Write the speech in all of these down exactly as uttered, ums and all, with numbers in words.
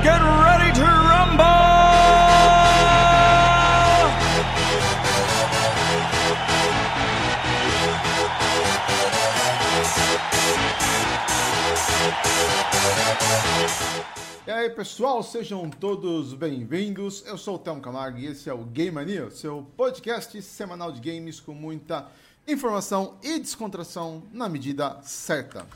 get ready to rumble! E aí pessoal, sejam todos bem-vindos. Eu sou o Thelmo Camargo e esse é o Game Mania, seu podcast semanal de games com muita informação e descontração na medida certa.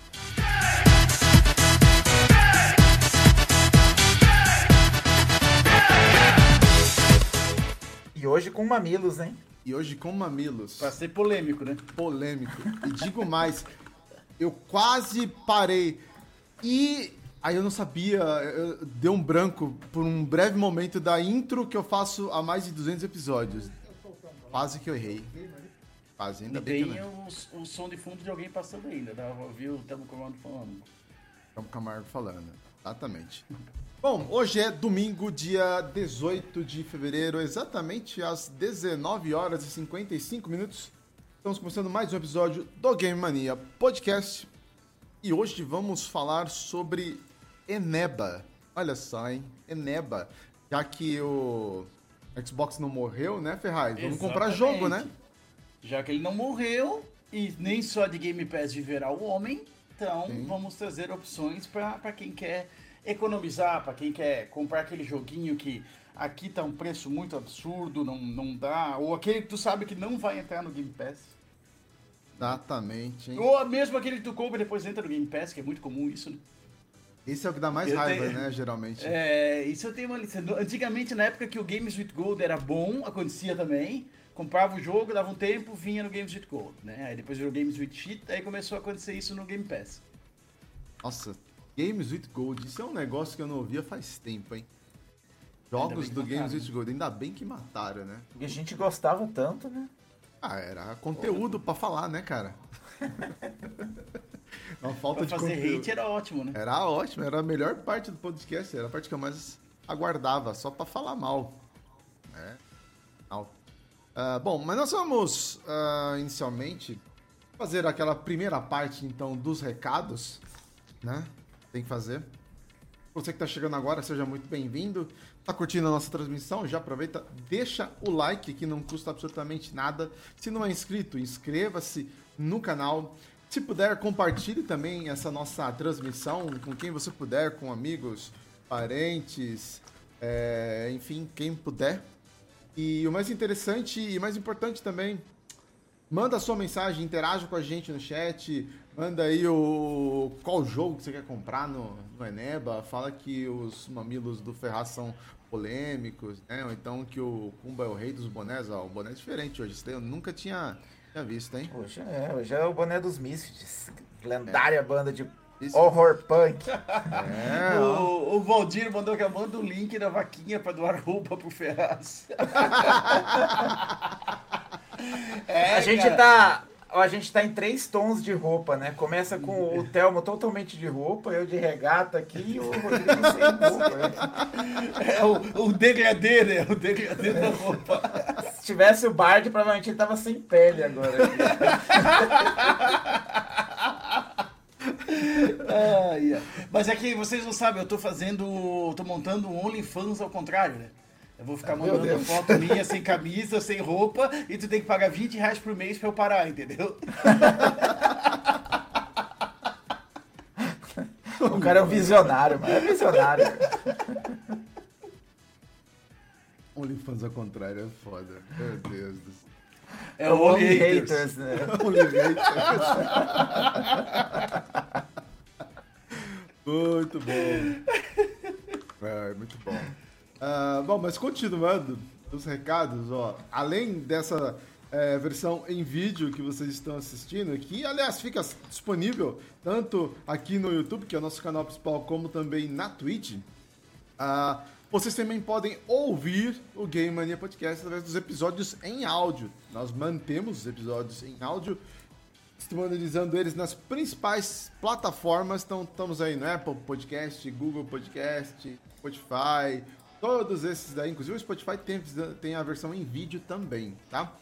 E hoje com mamilos, hein? E hoje com mamilos. Pra ser polêmico, né? Polêmico. E digo mais, eu quase parei e aí eu não sabia, eu, deu um branco por um breve momento da intro que eu faço há mais de duzentos episódios. Quase que eu errei. Quase, ainda E bem tem que eu o, o som de fundo de alguém passando ainda, dá pra ouvir o Thelmo Camargo falando. Thelmo Camargo falando, exatamente. Bom, hoje é domingo, dia dezoito de fevereiro, exatamente às dezenove horas e cinquenta e cinco minutos. Estamos começando mais um episódio do Game Mania Podcast. E hoje vamos falar sobre Eneba. Olha só, hein? Eneba. Já que o Xbox não morreu, né, Ferraz? Vamos Exatamente. comprar jogo, né? Já que ele não morreu e nem só de Game Pass viverá o homem, então Sim. vamos trazer opções pra pra quem quer economizar, pra quem quer comprar aquele joguinho que aqui tá um preço muito absurdo, não, não dá, ou aquele que tu sabe que não vai entrar no Game Pass. Exatamente, hein? Ou mesmo aquele que tu compra e depois entra no Game Pass, que é muito comum isso, né? Esse é o que dá mais Eu raiva, tenho- né, geralmente. É, isso eu tenho uma lição. Antigamente, na época que o Games with Gold era bom, acontecia também. Comprava o jogo, dava um tempo, vinha no Games with Gold, né? Aí depois virou Games with Cheat, aí começou a acontecer isso no Game Pass. Nossa, Games with Gold, isso é um negócio que eu não ouvia faz tempo, hein? Ainda Jogos bem do que Games mataram, with Gold, ainda bem que mataram, né? E a gente gostava tanto, né? Ah, era conteúdo pra falar, né, cara? Uma falta Pra de fazer conteúdo. hate era ótimo, né? Era ótimo, era a melhor parte do podcast, era a parte que eu mais aguardava, só pra falar mal. É, mal. Ah, bom, mas nós vamos ah, inicialmente fazer aquela primeira parte, então, dos recados, né? Tem que fazer. Você que tá chegando agora, seja muito bem-vindo. Tá curtindo a nossa transmissão? Já aproveita, deixa o like que não custa absolutamente nada. Se não é inscrito, inscreva-se no canal. Se puder, compartilhe também essa nossa transmissão com quem você puder, com amigos, parentes, é, enfim, quem puder. E o mais interessante e mais importante também, manda a sua mensagem, interaja com a gente no chat, manda aí o qual jogo que você quer comprar no, no Eneba, fala que os mamilos do Ferraz são polêmicos, né? Ou então que o Pumba é o rei dos bonés, ó, o boné é diferente hoje, isso daí eu nunca tinha, tinha visto, hein? Hoje é, hoje é o boné dos Misfits. Lendária banda de Isso. horror punk. É, ó. O, o Valdir mandou que manda o link da vaquinha pra doar roupa pro Ferraz. É, a gente cara. tá. A gente tá em três tons de roupa, né? Começa com o Thelmo totalmente de roupa, eu de regata aqui e o Rodrigo sem roupa. Né? É o, o degradê, né? O degradê da roupa. Se tivesse o Bard, provavelmente ele tava sem pele agora. Ai, ai. Mas é que vocês não sabem, eu tô fazendo. tô montando um OnlyFans ao contrário, né? Eu vou ficar Meu mandando Deus. foto minha sem camisa, sem roupa, e tu tem que pagar vinte reais por mês pra eu parar, entendeu? O cara é um visionário, mas é visionário. OnlyFans ao contrário é foda. Meu Deus do céu. É o Only haters. Haters, né? OnlyHaters. Muito bom. É, muito bom. Ah, bom, mas continuando os recados, ó. Além dessa é, versão em vídeo que vocês estão assistindo, que aliás fica disponível tanto aqui no YouTube, que é o nosso canal principal, como também na Twitch. Ah, vocês também podem ouvir o Game Mania Podcast através dos episódios em áudio. Nós mantemos os episódios em áudio, disponibilizando eles nas principais plataformas. Então, estamos aí no Apple Podcast, Google Podcast, Spotify, todos esses daí. Inclusive, o Spotify tem, tem a versão em vídeo também, tá?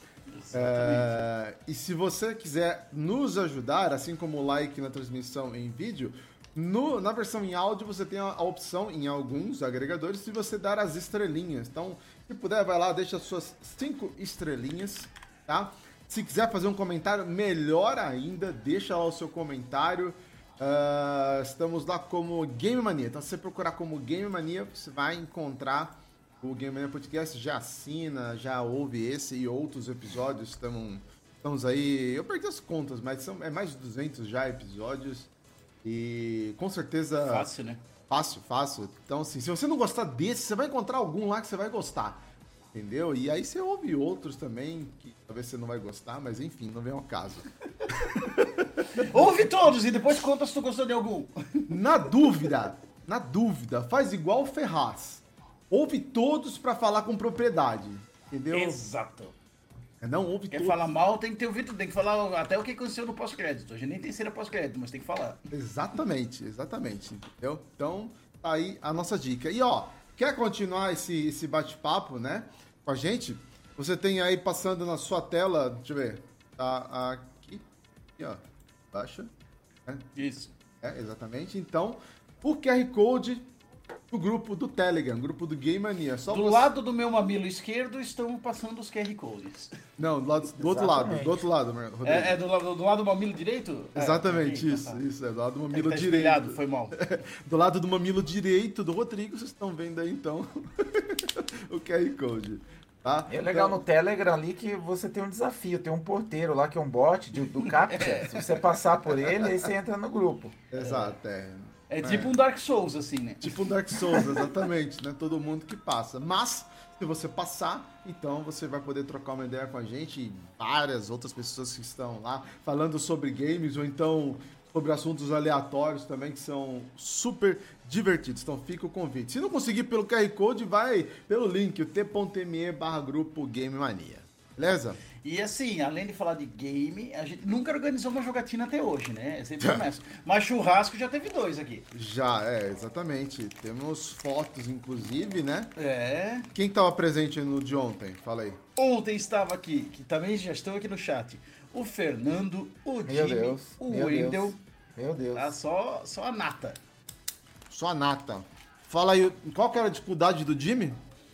É, e se você quiser nos ajudar, assim como o like na transmissão em vídeo, No, na versão em áudio, você tem a, a opção, em alguns agregadores, de você dar as estrelinhas. Então, se puder, vai lá, deixa as suas cinco estrelinhas, tá? Se quiser fazer um comentário, melhor ainda, deixa lá o seu comentário. Uh, estamos lá como Game Mania. Então, se você procurar como Game Mania, você vai encontrar o Game Mania Podcast. Já assina, já ouve esse e outros episódios. Estamos, estamos aí... Eu perdi as contas, mas são, é mais de duzentos já episódios. E com certeza... Fácil, né? Fácil, fácil. Então, assim, se você não gostar desse, você vai encontrar algum lá que você vai gostar. Entendeu? E aí você ouve outros também, que talvez você não vai gostar, mas enfim, não vem ao caso. Ouve todos e depois conta se tu gostou de algum. Na dúvida, na dúvida, faz igual o Ferraz. Ouve todos pra falar com propriedade. Entendeu? Exato. Não ouve Quer todos. falar mal, tem que ter ouvido, tem que falar até o que aconteceu no pós-crédito. Hoje nem tem cena pós-crédito, mas tem que falar. Exatamente, exatamente. Entendeu? Então, tá aí a nossa dica. E ó, quer continuar esse, esse bate-papo, né? Com a gente? Você tem aí passando na sua tela, deixa eu ver. Tá aqui. Aqui, ó. Baixa. É, Isso. é, exatamente. Então, o Q R Code do grupo do Telegram, grupo do Game Mania. Só Do você... lado do meu mamilo esquerdo estão passando os Q R Codes. Não, do, lado, do outro lado, Exatamente. do outro lado, Rodrigo. É, é do, lado, do lado do mamilo direito? Exatamente, É, ok, isso, então tá. isso, é do lado do É que mamilo tá direito. espelhado, foi mal. Do lado do mamilo direito do Rodrigo, vocês estão vendo aí então o Q R Code. Tá? E é legal Então, no Telegram ali que você tem um desafio, tem um porteiro lá que é um bot de- do Captcha. Se você passar por ele, aí você entra no grupo. Exato, é. É tipo um Dark Souls, assim, né? Tipo um Dark Souls, exatamente, né? Todo mundo que passa. Mas, se você passar, então você vai poder trocar uma ideia com a gente e várias outras pessoas que estão lá falando sobre games ou então sobre assuntos aleatórios também que são super divertidos. Então fica o convite. Se não conseguir pelo Q R Code, vai pelo link, o t.me barra grupo Game Mania. Beleza? E assim, além de falar de game, a gente nunca organizou uma jogatina até hoje, né? É sempre começa. Mas churrasco já teve dois aqui. Já, é, exatamente. Temos fotos, inclusive, né? É. Quem estava presente no de ontem? Fala aí. Ontem estava aqui, que também já estão aqui no chat, o Fernando, o Meu Jimmy, Deus. o meu Wendel, Deus. Meu Deus. tá? Só, só a nata. Só a nata. Fala aí, qual que era a dificuldade do Jimmy?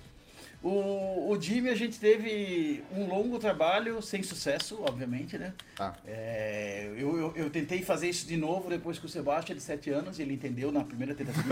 O, o Jimmy, a gente teve um longo trabalho, sem sucesso, obviamente, né? Tá. É, eu, eu, eu tentei fazer isso de novo depois que o Sebastião, de sete anos, ele entendeu na primeira tentativa.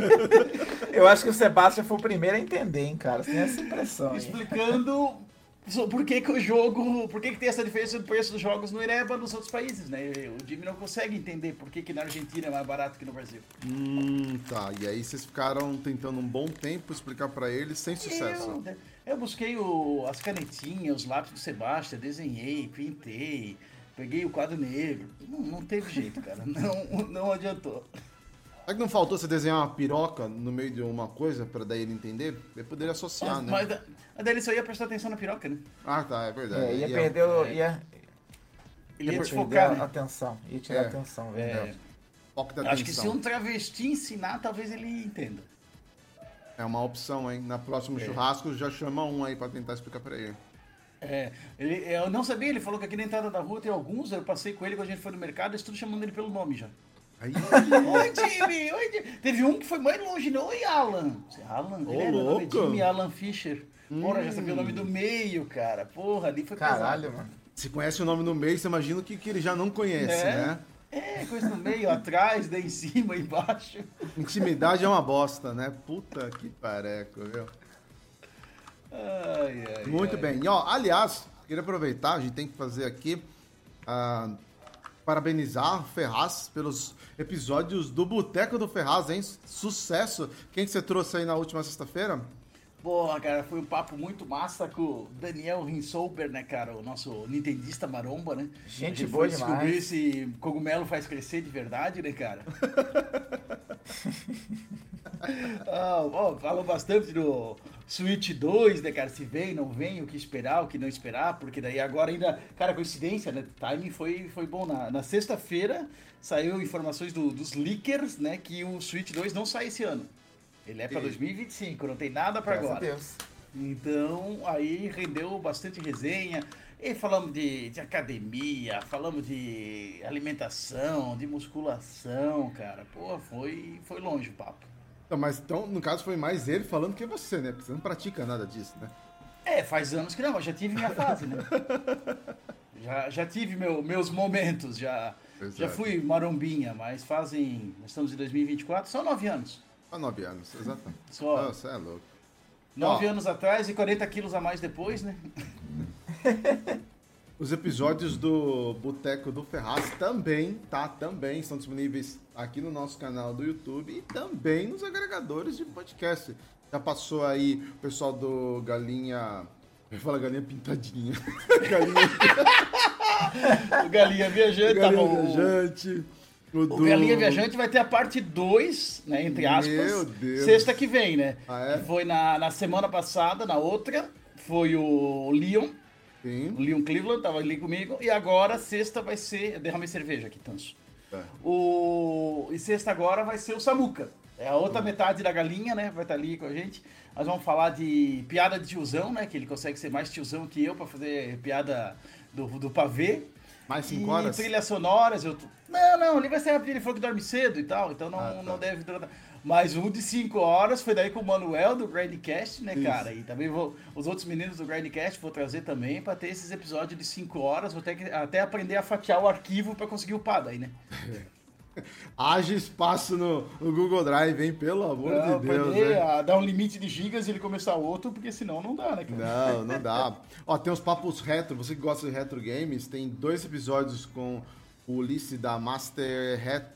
Eu acho que o Sebastião foi o primeiro a entender, hein, cara. Você tem essa impressão. Hein? Explicando so- por que, que o jogo, por que, que tem essa diferença do preço dos jogos no Ireba nos outros países, né? O Jimmy não consegue entender por que, que na Argentina é mais barato que no Brasil. Hum, tá. E aí vocês ficaram tentando um bom tempo explicar pra ele sem sucesso. Eu, eu busquei o- as canetinhas, os lápis do Sebastião, desenhei, pintei, peguei o quadro negro. Não, não teve jeito, cara. Não, não adiantou. Será que não faltou você desenhar uma piroca no meio de uma coisa pra daí ele entender? Ele poderia associar, Mas, né? mas, da- mas daí ele só ia prestar atenção na piroca, né? Ah, tá, é verdade. É, ia E, ó, perder o. Ia, Ele ia ia desfocar, perder a né? atenção. Ia tirar É. a atenção, É, velho. foco da acho que se atenção. um travesti ensinar, talvez ele entenda. É uma opção, hein? Na próximo É. churrasco já chama um aí pra tentar explicar pra ele. É, ele, eu não sabia, ele falou que aqui na entrada da rua tem alguns, eu passei com ele quando a gente foi no mercado, eles tudo chamando ele pelo nome já. Aí, Oi, Jimmy! Oi, Jimmy! Teve um que foi mais longe, não? Oi, Alan! Você, Alan? Ô, Ele é, meu nome é louco! Jimmy Alan Fischer. Porra, já sabia o nome do meio, cara. Porra, ali foi Caralho, pesado. mano. se conhece o nome no meio, você imagina o que, que ele já não conhece, É. né? É, coisa no meio, atrás, daí em cima, embaixo. Intimidade é uma bosta, né? Puta que pareco, viu? Ai, ai, Muito ai. bem. E, ó, aliás, queria aproveitar, a gente tem que fazer aqui, ah, parabenizar o Ferraz pelos episódios do Boteco do Ferraz, hein? Sucesso! Quem que você trouxe aí na última sexta-feira? Porra, cara, foi um papo muito massa com o Daniel Rinsolber, né, cara? O nosso nintendista maromba, né? Gente A boa foi descobrir demais. se cogumelo faz crescer de verdade, né, cara? Ah, ó, falou bastante do Switch dois, né, cara? Se vem, não vem, o que esperar, o que não esperar, porque daí agora ainda, cara, coincidência, né? O timing foi, foi bom. Na, na sexta-feira saiu informações do- dos leakers, né, que o Switch dois não sai esse ano. Ele é pra E- dois mil e vinte e cinco, não tem nada pra Graças a agora. Deus. Então, aí rendeu bastante resenha. E falamos de, de academia, falamos de alimentação, de musculação, cara. Pô, foi, foi longe o papo. Então, mas então, no caso, foi mais ele falando que você, né? Porque você não pratica nada disso, né? É, faz anos que não, mas já tive minha fase, né? já, já tive meu, meus momentos, já, já fui marombinha, mas fazem, nós estamos em dois mil e vinte e quatro, só nove anos. Só nove anos, exatamente. Só. Nossa, é louco. Nove Ó, anos atrás e quarenta quilos a mais depois, né? Os episódios do Boteco do Ferraz também, tá? Também estão disponíveis aqui no nosso canal do YouTube e também nos agregadores de podcast. Já passou aí o pessoal do Galinha... Eu ia falar Galinha Pintadinha. Galinha... O Galinha Viajante. Galinha Tá bom. Viajante. O, O do... Galinha Viajante vai ter a parte dois, né, entre aspas, Meu Deus. sexta que vem, né? Ah, é? Que foi na, na semana passada, na outra, foi o Leon, Sim. o Leon Cleveland, tava ali comigo, e agora sexta vai ser, eu derramei cerveja aqui, Tanso. É. O, e sexta agora vai ser o Samuca, é a outra metade da galinha, né, vai estar ali com a gente. Nós vamos falar de piada de tiozão, né, que ele consegue ser mais tiozão que eu pra fazer piada do, do pavê. Mais cinco E horas? trilhas sonoras, eu... Não, não, ele vai ser rápido, ele falou que dorme cedo e tal, então não, Ah, tá. não deve... Mas um de cinco horas foi daí com o Manuel do Grindcast, né, Isso. cara? E também vou... Os outros meninos do Grindcast vou trazer também pra ter esses episódios de cinco horas, vou ter que até aprender a fatiar o arquivo pra conseguir upar daí, né? Haja espaço no, no Google Drive, hein? Pelo amor Não, de Deus, aprender né? a dar um limite de gigas e ele começar outro, porque senão não dá, né, cara? Não, não dá. Ó, tem os papos retro. Você que gosta de retro games, tem dois episódios com o Ulisses da Master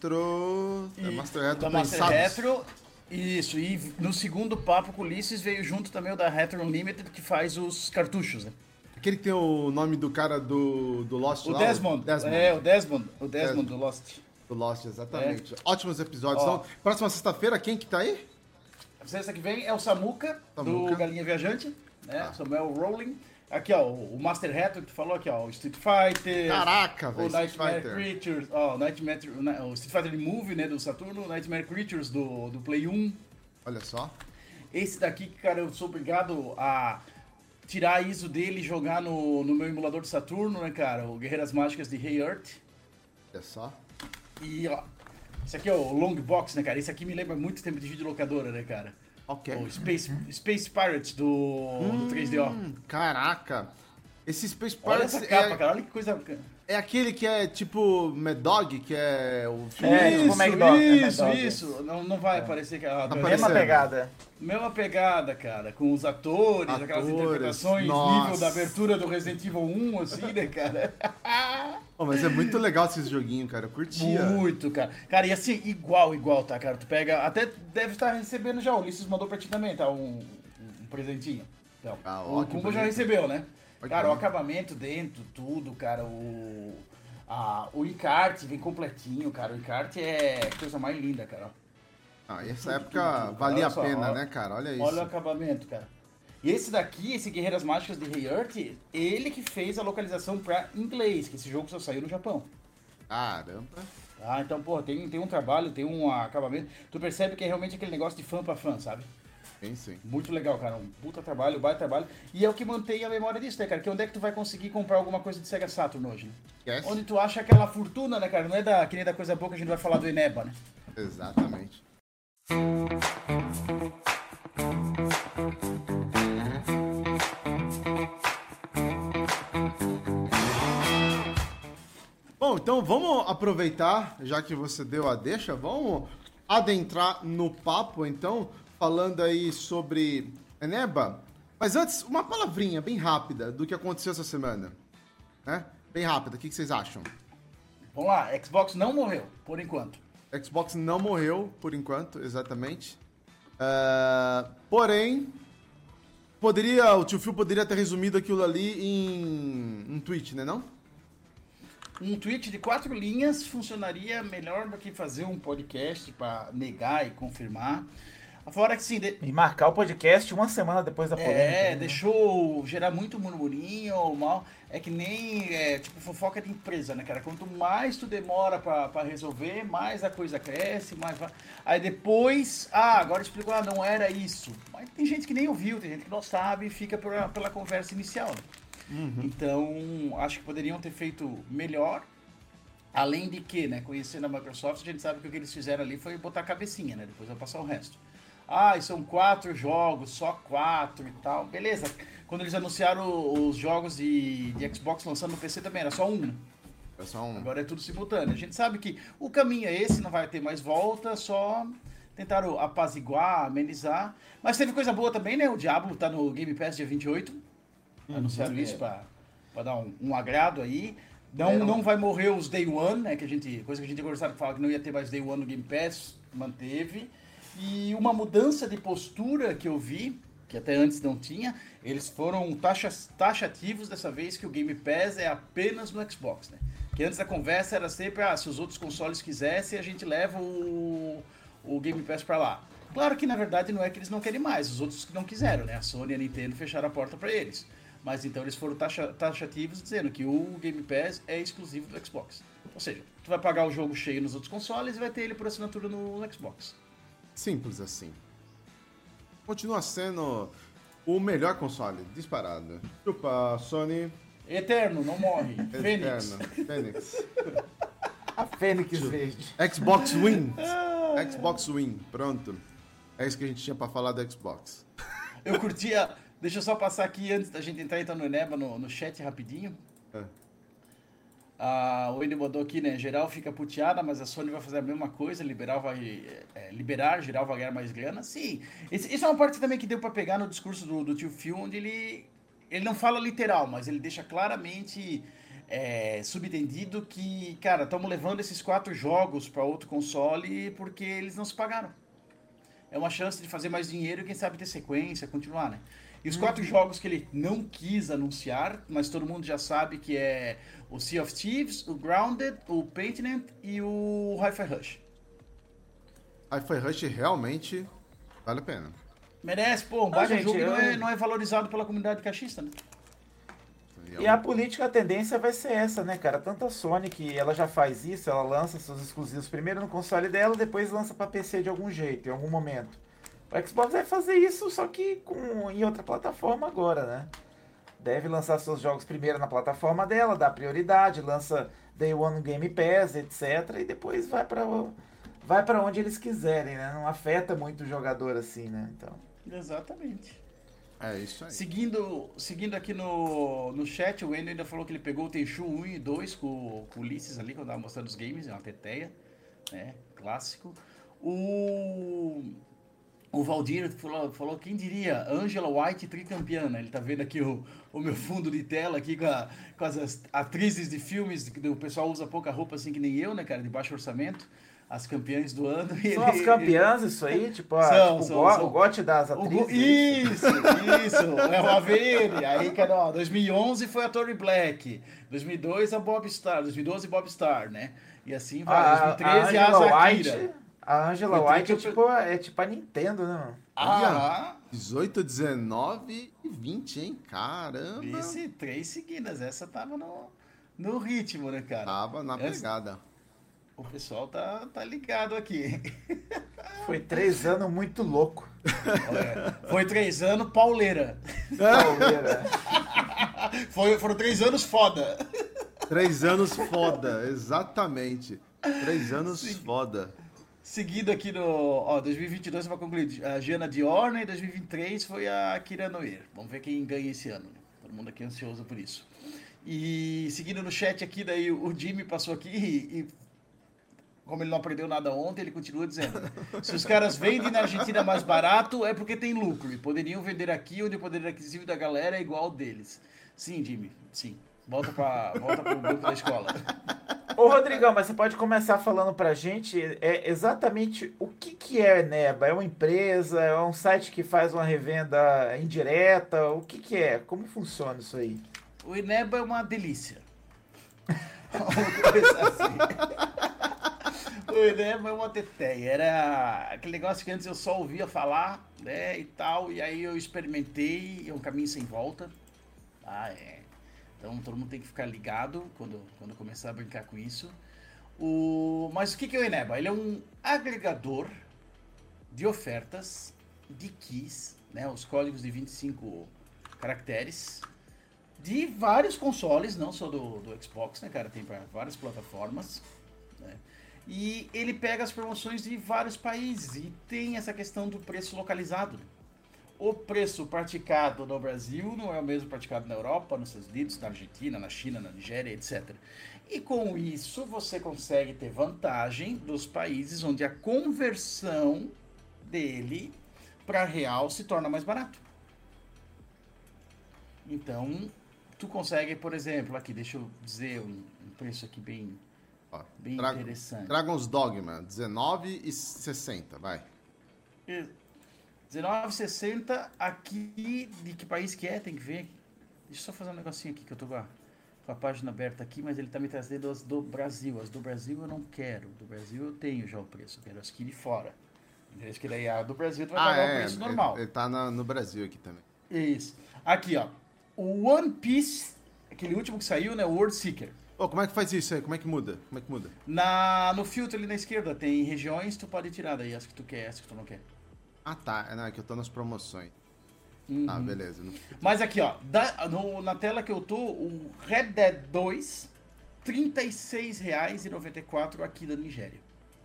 Retro. E É Master Retro da Master Pensados. Retro, isso, e no segundo papo com o Ulisses veio junto também o da Retro Unlimited, que faz os cartuchos, né? Aquele que tem o nome do cara do, do Lost O lá, Desmond, Desmond. é, o Desmond, o Desmond Desmond. do Lost. Do Lost, exatamente. Ótimos episódios. Ó. Então, próxima sexta-feira, quem que tá aí? A sexta que vem é o Samuca, Samuca. do Galinha Viajante, né? Ah. Samuel Rowling. Aqui, ó, o Master Retro que tu falou aqui, ó, o Street Fighter. Caraca, O velho. Street Nightmare Fighter. Creatures, ó, o Nightmare, o Street Fighter Movie, né, do Saturno, o Nightmare Creatures do, do Play um. Olha só. Esse daqui, cara, eu sou obrigado a tirar a I S O dele e jogar no, no meu emulador de Saturno, né, cara? O Guerreiras Mágicas de Hey Earth. Olha só. E, ó, esse aqui é o Long Box, né, cara? Esse aqui me lembra muito tempo de videolocadora, né, cara? Ok. O Space, Space Pirates do, do três D O. Hum, caraca. Esse Space Olha Pirates essa capa, é, cara. Olha que coisa bacana. é aquele que é tipo Mad Dog, que é o filme. É, tipo isso, Mad Dog, é Mad isso, Dog. isso. Não, não vai aparecer que a Não Mesma Parecendo. pegada. mesma pegada, cara, com os atores, aquelas Atores, interpretações, nossa. nível da abertura do Resident Evil um, assim, né, cara? Pô, mas é muito legal esse joguinho, cara. Eu curtia. Muito, cara. Cara, e assim, igual, igual, tá, cara? Tu pega, até deve estar recebendo já, o Ulisses mandou pra ti também, tá? Um, um presentinho. Então, Ah, ó, o que Kumba já bonito. recebeu, né? Olha Cara, que o acabamento dentro, tudo, cara, o... A, o encarte vem completinho, cara. O encarte é a coisa mais linda, cara. Ah, e essa Tudo, época tudo, tudo. valia Olha a só, pena, ó. né, cara? Olha isso. Olha o acabamento, cara. E esse daqui, esse Guerreiras Mágicas de Hey Earth, ele que fez a localização pra inglês, que esse jogo só saiu no Japão. Caramba. Ah, então, pô, tem, tem um trabalho, tem um acabamento. Tu percebe que é realmente aquele negócio de fã pra fã, sabe? Sim, sim. Muito legal, cara. Um puta trabalho, um baita trabalho. E é o que mantém a memória disso, né, cara? Que onde é que tu vai conseguir comprar alguma coisa de Sega Saturn hoje, né? Esquece. Onde tu acha aquela fortuna, né, cara? Não é da, que nem da coisa boa que a gente vai falar do Eneba, né? Exatamente. Bom, então vamos aproveitar, já que você deu a deixa, vamos adentrar no papo, então, falando aí sobre Eneba. Mas antes, uma palavrinha bem rápida do que aconteceu essa semana, né? Bem rápida, o que que vocês acham? Vamos lá, Xbox não morreu, por enquanto. Xbox não morreu, por enquanto, exatamente. Ah, porém, poderia, o tio Phil poderia ter resumido aquilo ali em um tweet, né não? Um tweet de quatro linhas funcionaria melhor do que fazer um podcast pra negar e confirmar. Fora que sim, de... E marcar o podcast uma semana depois da polêmica. é, né? deixou gerar muito murmurinho, mal. É que nem, é, tipo, fofoca de empresa, né, cara? Quanto mais tu demora pra, pra resolver, mais a coisa cresce, mais vai... Aí depois, ah, agora explicou, ah, não era isso. Mas tem gente que nem ouviu, tem gente que não sabe e fica pela, pela conversa inicial, né? Uhum. Então, acho que poderiam ter feito melhor. Além de que, né, conhecendo a Microsoft, a gente sabe que o que eles fizeram ali foi botar a cabecinha, né? Depois vai passar o resto. Ah, e são quatro jogos, só quatro e tal. Beleza. Quando eles anunciaram os jogos de, de Xbox lançando no P C também, era só um, né? É só um... Agora é tudo simultâneo. A gente sabe que o caminho é esse, não vai ter mais volta, só tentaram apaziguar, amenizar. Mas teve coisa boa também, né? O Diablo tá no Game Pass dia vinte e oito. Uhum. Anunciaram é. isso pra, pra dar um, um agrado aí. Não, É, não- não vai morrer os Day One, né? Que a gente, coisa que a gente tinha conversado, que falava que não ia ter mais Day One no Game Pass, manteve. E uma mudança de postura que eu vi, que até antes não tinha, eles foram taxas, taxativos dessa vez que o Game Pass é apenas no Xbox, né? Que antes da conversa era sempre, ah, se os outros consoles quisessem, a gente leva o, o Game Pass pra lá. Claro que na verdade não é que eles não querem mais, os outros que não quiseram, né? A Sony e a Nintendo fecharam a porta pra eles. Mas então eles foram taxa, taxativos dizendo que o Game Pass é exclusivo do Xbox. Ou seja, tu vai pagar o jogo cheio nos outros consoles e vai ter ele por assinatura no Xbox. Simples assim. Continua sendo o melhor console, disparado. Chupa, Sony. Eterno, não morre. Fênix. Eterno. Fênix. A Fênix Verde. Xbox Win. Xbox Win, pronto. É isso que a gente tinha pra falar do Xbox. Eu curtia... Deixa eu só passar aqui antes da gente entrar então no Eneba, no, no chat rapidinho. É. Ah, o Ender mandou aqui, né? Geral fica puteada, mas a Sony vai fazer a mesma coisa, liberar vai, é, liberar, geral vai ganhar mais grana. Sim, Esse, isso é uma parte também que deu pra pegar no discurso do, do tio Phil, onde ele, ele não fala literal, mas ele deixa claramente é, subentendido que, cara, estamos levando esses quatro jogos pra outro console porque eles não se pagaram. É uma chance de fazer mais dinheiro e quem sabe ter sequência, continuar, né? E os quatro jogos que ele não quis anunciar, mas todo mundo já sabe que é o Sea of Thieves, o Grounded, o Pentiment e o Hi-Fi Rush. Hi-Fi Rush realmente vale a pena. Merece, pô, um Ah, baita gente, jogo e não, eu- é, não é valorizado pela comunidade caixista, né? E a política, a tendência vai ser essa, né, cara? Tanto a Sony, que ela já faz isso, ela lança seus exclusivos primeiro no console dela, depois lança pra P C de algum jeito, em algum momento. O Xbox vai fazer isso, só que com, em outra plataforma agora, né? Deve lançar seus jogos primeiro na plataforma dela, dá prioridade, lança Day One no Game Pass, etcétera. E depois vai pra, vai pra onde eles quiserem, né? Não afeta muito o jogador assim, né? Então... Exatamente. É isso aí. Seguindo, seguindo aqui no, no chat, o Wendel ainda falou que ele pegou o Tenchu um e dois com, com o Ulisses ali, quando tava mostrando os games, é uma teteia, né? Clássico. O... O Valdir falou, falou, quem diria, Angela White tricampeã, né? Ele tá vendo aqui o, o meu fundo de tela aqui com, a, com as atrizes de filmes, que o pessoal usa pouca roupa assim que nem eu, né, cara, de baixo orçamento, as campeãs do ano. E São ele- as campeãs, isso aí? Tipo, a, São, tipo são, o, go, são. o gote das O atrizes? go- Isso, isso, é o Avery. Aí, cara, ó, dois mil e onze foi a Tori Black, dois mil e dois a Bob Star, dois mil e doze Bob Star, né? E assim vai, A, dois mil e treze a, a Angela Zakira. White, a Angela Foi White é trinta- tipo, é tipo a Nintendo, né, mano? Ah, dezoito, dezenove e vinte, hein? Caramba. esse três seguidas, essa tava no, no ritmo, né, cara? Tava na Antes- pegada. O pessoal tá, tá ligado aqui. Foi três anos muito louco. Olha, foi três anos pauleira. Pauleira. Foi, foram três anos foda. Três anos foda, exatamente. Três anos foda. Seguindo aqui no ó, dois mil e vinte e dois vai concluir a Gianna Dior, né? E dois mil e vinte e três foi a Kira Noir. Vamos ver quem ganha esse ano. Né? Todo mundo aqui é ansioso por isso. E seguindo no chat aqui, daí o Jimmy passou aqui e, e como ele não aprendeu nada ontem, ele continua dizendo: se os caras vendem na Argentina mais barato, é porque tem lucro. E poderiam vender aqui, onde o poder aquisitivo da galera é igual ao deles. Sim, Jimmy, sim. Volta para volta pro banco da escola. Ô, Rodrigão, mas você pode começar falando pra gente é exatamente o que, que é a Eneba? É uma empresa? É um site que faz uma revenda indireta? O que, que é? Como funciona isso aí? O Eneba é uma delícia. Vamos começar assim. O Eneba é uma teteia. Era aquele negócio que antes eu só ouvia falar, né, e tal, e aí eu experimentei, é um caminho sem volta. Ah, é. Então todo mundo tem que ficar ligado quando, quando começar a brincar com isso. O, mas o que que é o Eneba? Ele é um agregador de ofertas de keys, né, os códigos de vinte e cinco caracteres, de vários consoles, não só do, do Xbox, né, cara? Tem para várias plataformas, né? E ele pega as promoções de vários países e tem essa questão do preço localizado. O preço praticado no Brasil não é o mesmo praticado na Europa, nos Estados Unidos, na Argentina, na China, na Nigéria, etcétera. E com isso você consegue ter vantagem dos países onde a conversão dele para real se torna mais barato. Então, tu consegue, por exemplo, aqui, deixa eu dizer um, um preço aqui bem, Ó, bem Dra- interessante. Dragon's Dogma, dezenove e sessenta, vai. dezenove e sessenta aqui, de que país que é? Tem que ver. Deixa eu só fazer um negocinho aqui que eu tô com a, com a página aberta aqui, mas ele tá me trazendo as do Brasil. As do Brasil eu não quero. Do Brasil eu tenho já o preço, eu quero as aqui de fora. Entendeu? Que daí a do Brasil tu vai Ah, pagar é, o preço ele, normal. ele tá na- no Brasil aqui também. Isso. Aqui, ó. O One Piece, aquele último que saiu, né? O World Seeker. Ô, como é que faz isso aí? Como é que muda? Como é que muda? Na, no filtro ali na esquerda tem regiões, tu pode tirar daí as que tu quer, as que tu não quer. Ah, tá. É, não, é que eu tô nas promoções. Uhum. Ah, beleza. Não- Mas aqui, ó, da- no- na tela que eu tô, o Red Dead dois, trinta e seis reais e noventa e quatro centavos aqui da Nigéria.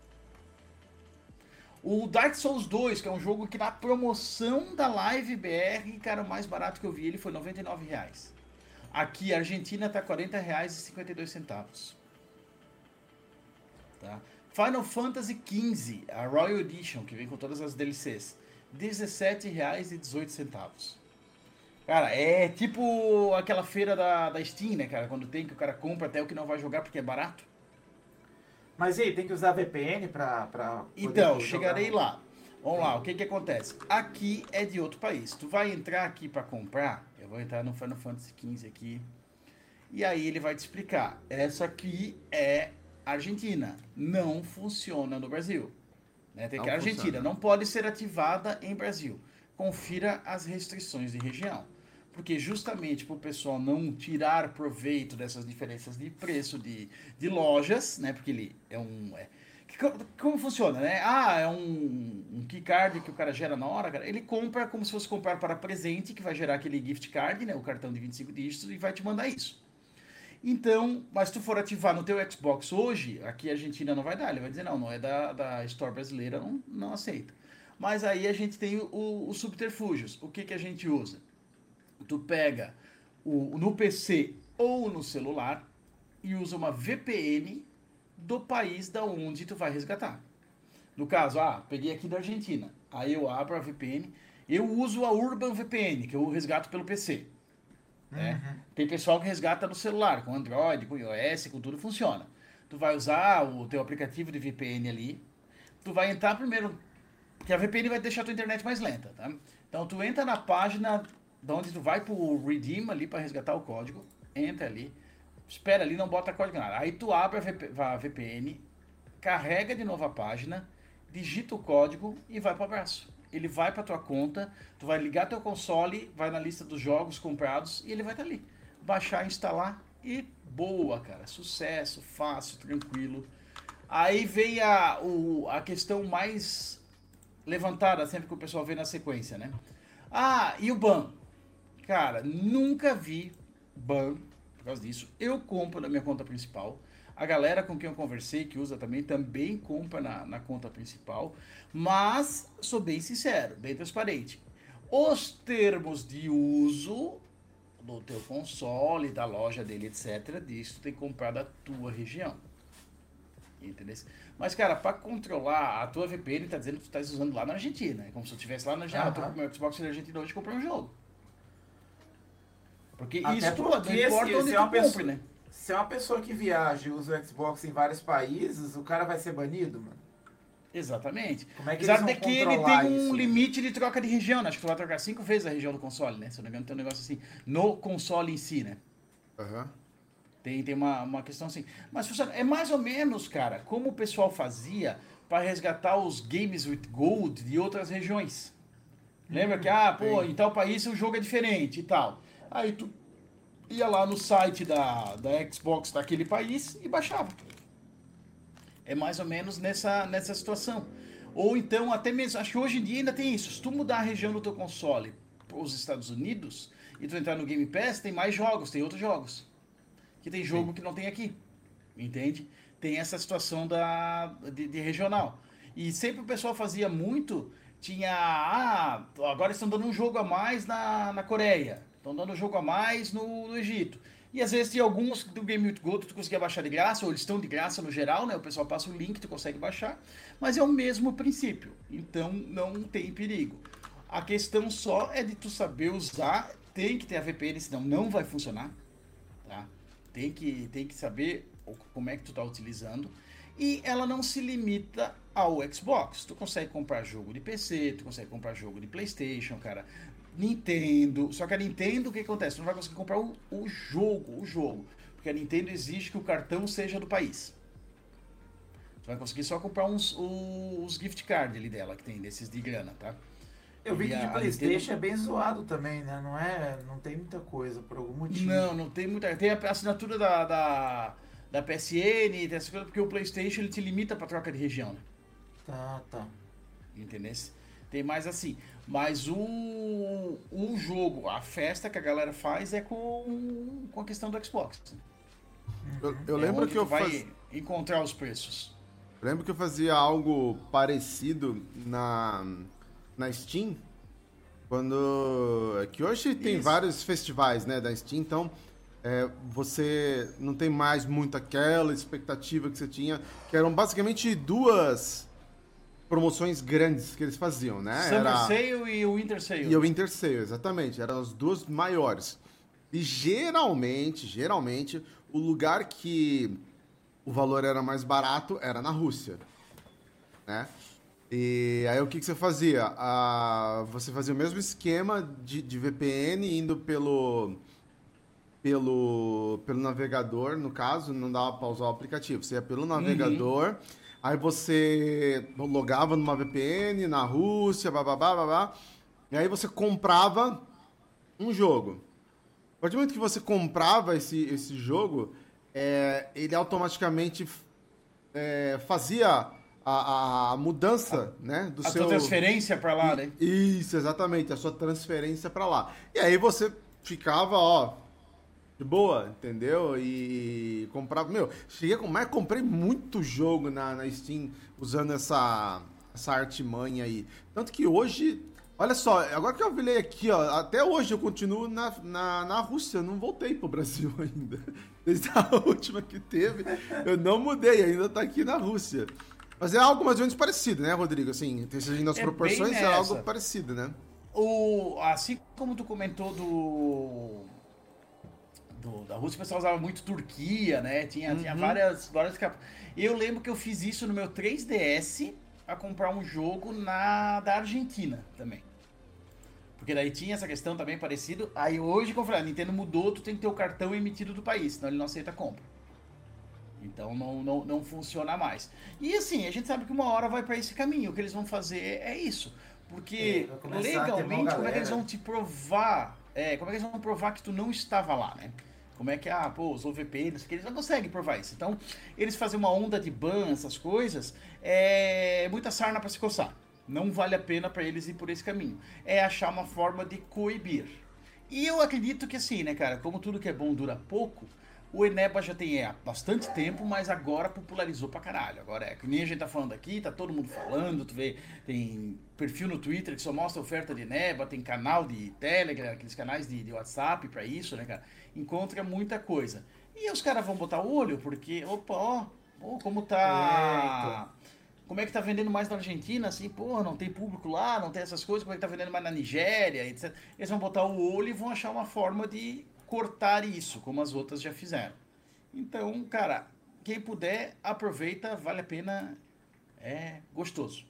O Dark Souls dois, que é um jogo que na promoção da Live B R, cara, o mais barato que eu vi ele foi noventa e nove reais. Aqui a Argentina tá quarenta reais e cinquenta e dois centavos. Tá? Final Fantasy quinze, a Royal Edition, que vem com todas as D L Cs, dezessete reais e dezoito centavos. Cara, é tipo aquela feira da, da Steam, né, cara? Quando tem que o cara compra até o que não vai jogar porque é barato. Mas e aí, tem que usar V P N pra... pra poder Então, jogar? chegarei lá. Vamos lá, o que que acontece? Aqui é de outro país. Tu vai entrar aqui para comprar, eu vou entrar no Final Fantasy quinze aqui, e aí ele vai te explicar. Essa aqui é Argentina, não funciona no Brasil. Né? Tem Não que a Argentina funciona. não pode ser ativada em Brasil. Confira as restrições de região. Porque justamente para o pessoal não tirar proveito dessas diferenças de preço de, de lojas, né? Porque ele é um... É, que co- como funciona, né? Ah, é um, um keycard que o cara gera na hora, cara. Ele compra como se fosse comprar para presente, que vai gerar aquele gift card, né? O cartão de vinte e cinco dígitos, e vai te mandar isso. Então, mas se tu for ativar no teu Xbox hoje, aqui a Argentina não vai dar. Ele vai dizer, não, não é da, da Store brasileira, não, não aceita. Mas aí a gente tem o- os subterfúgios. O que, que a gente usa? Tu pega o, no P C ou no celular e usa uma V P N do país da onde tu vai resgatar. No caso, ah, peguei aqui da Argentina. Aí eu abro a V P N. Eu uso a Urban V P N, que eu resgato pelo P C. Né? Uhum. Tem pessoal que resgata no celular, com Android, com iOS, com tudo funciona. Tu vai usar o teu aplicativo de V P N ali. Tu vai entrar primeiro, porque a V P N vai deixar a tua internet mais lenta, tá? Então tu entra na página de onde tu vai pro Redeem ali para resgatar o código, entra ali, espera ali, não bota código nada. Aí tu abre a, VP, a V P N, carrega de novo a página, digita o código e vai para o abraço. Ele vai para tua conta, tu vai ligar teu console, vai na lista dos jogos comprados e ele vai estar ali. Baixar, instalar e boa, cara. Sucesso, fácil, tranquilo. Aí vem a, o, a questão mais levantada sempre que o pessoal vê na sequência, né? Ah, e o ban? Cara, nunca vi ban por causa disso. Eu compro na minha conta principal. A galera com quem eu conversei, que usa também, também compra na, na conta principal. Mas, sou bem sincero, bem transparente. Os termos de uso do teu console, da loja dele, etcétera, disso tu tem que comprar da tua região. Entendeu? Mas, cara, para controlar, a tua V P N tá dizendo que tu tá usando lá na Argentina. É como se eu estivesse lá na Argentina. Ah, eu tô com o meu Xbox na Argentina hoje e comprei um jogo. Porque Até isso tu porque não importa se- onde se tu é uma compre, pessoa- né? Se é uma pessoa que viaja e usa o Xbox em vários países, o cara vai ser banido, mano. Exatamente. Como é que Apesar eles de vão que ele controlar tem um isso, né? limite de troca de região, né? Acho que tu vai trocar cinco vezes a região do console, né? Se eu não me engano, tem um negócio assim. No console em si, né? Aham. Tem, tem uma, uma questão assim. Mas funciona. É mais ou menos, cara, como o pessoal fazia para resgatar os Games with Gold de outras regiões. Lembra que, ah, pô, em tal país o jogo é diferente e tal. Aí tu ia lá no site da, da Xbox daquele país e baixava. É mais ou menos nessa, nessa situação. Ou então, até mesmo, acho que hoje em dia ainda tem isso. Se tu mudar a região do teu console para os Estados Unidos, e tu entrar no Game Pass, tem mais jogos, tem outros jogos. Que tem jogo Sim. que não tem aqui. Entende? Tem essa situação da, de, de regional. E sempre o pessoal fazia muito, tinha, ah, agora estão dando um jogo a mais na, na Coreia, estão dando um jogo a mais no, no Egito. E às vezes tinha alguns do Game with Gold tu conseguia baixar de graça, ou eles estão de graça no geral, né? O pessoal passa o link, tu consegue baixar, mas é o mesmo princípio, então não tem perigo. A questão só é de tu saber usar, tem que ter a V P N, senão não vai funcionar, tá? Tem que, tem que saber como é que tu tá utilizando. E ela não se limita ao Xbox. Tu consegue comprar jogo de P C, tu consegue comprar jogo de PlayStation, cara. Nintendo. Só que a Nintendo, o que acontece? Tu não vai conseguir comprar o, o jogo, o jogo. Porque a Nintendo exige que o cartão seja do país. Tu vai conseguir só comprar uns, os gift cards ali dela, que tem desses de grana, tá? Eu vi E que de a- a PlayStation Nintendo- é bem zoado também, né? Não é, não tem muita coisa por algum motivo. Não, não tem muita. Tem a assinatura da, da, da P S N, tem essa coisa, porque o PlayStation ele te limita pra troca de região, né? Tá, tá. Entendeu? Tem mais assim. Mas o, o jogo, a festa que a galera faz é com, com a questão do Xbox. Eu, eu É lembro onde que eu tu vai faz... encontrar os preços. eu lembro que eu fazia algo parecido na, na Steam, quando... é que hoje tem Isso. vários festivais, né, da Steam, então é, você não tem mais muito aquela expectativa que você tinha, que eram basicamente duas promoções grandes que eles faziam, né? Summer Era... Sale e o Winter Sale. E o Winter Sale, exatamente. Eram as duas maiores. E geralmente, geralmente, o lugar que o valor era mais barato era na Rússia, né? E aí o que, que você fazia? Ah, você fazia o mesmo esquema de, de V P N, indo pelo, pelo, pelo navegador, no caso, não dava para usar o aplicativo. Você ia pelo navegador, aí você logava numa V P N na Rússia, bababá, babá, e aí você comprava um jogo. A partir do momento que você comprava esse, esse jogo, é, ele automaticamente é, fazia a, a mudança, né, do A seu... tua transferência pra lá, né? Isso, exatamente, a sua transferência para lá. E aí você ficava, ó, de boa, entendeu? E comprava... Meu, cheguei a comprar, comprei muito jogo na, na Steam usando essa, essa artimanha aí. Tanto que hoje... Olha só, agora que eu virei aqui, ó, até hoje eu continuo na, na, na Rússia, eu não voltei pro Brasil ainda. Desde a última que teve, eu não mudei, ainda tá aqui na Rússia. Mas é algo mais ou menos parecido, né, Rodrigo? Assim, seguindo as É proporções, bem é algo nessa. parecido, né? O, assim como tu comentou do, do da Rússia, o pessoal usava muito Turquia, né? Tinha, tinha várias, várias capas. Eu lembro que eu fiz isso no meu três D S a comprar um jogo na da Argentina também. Porque daí tinha essa questão também parecido. Aí hoje, como eu falei, a Nintendo mudou, tu tem que ter o cartão emitido do país, senão ele não aceita compra. Então não, não, não funciona mais. E assim, a gente sabe que uma hora vai para esse caminho. O que eles vão fazer é isso. Porque É, vai começar a ter uma legalmente, como é que eles galera. vão te provar? É, como é que eles vão provar que tu não estava lá, né? Como é que, ah, pô, usou V P N, que eles não conseguem provar isso. Então, eles fazem uma onda de ban, essas coisas, é muita sarna para se coçar. Não vale a pena para eles ir por esse caminho. É achar uma forma de coibir. E eu acredito que assim, né, cara, como tudo que é bom dura pouco, o Eneba já tem é, há bastante tempo, mas agora popularizou pra caralho. Agora é que nem a gente tá falando aqui, tá todo mundo falando, tu vê, tem perfil no Twitter que só mostra oferta de Eneba, tem canal de Telegram, aqueles canais de, de WhatsApp pra isso, né, cara? Encontra muita coisa. E os caras vão botar o olho, porque, opa, ó, ó como tá... Como é que tá vendendo mais na Argentina, assim, porra, não tem público lá, não tem essas coisas, como é que tá vendendo mais na Nigéria, etcétera. Eles vão botar o olho e vão achar uma forma de cortar isso, como as outras já fizeram. Então, cara, quem puder, aproveita, vale a pena, é gostoso.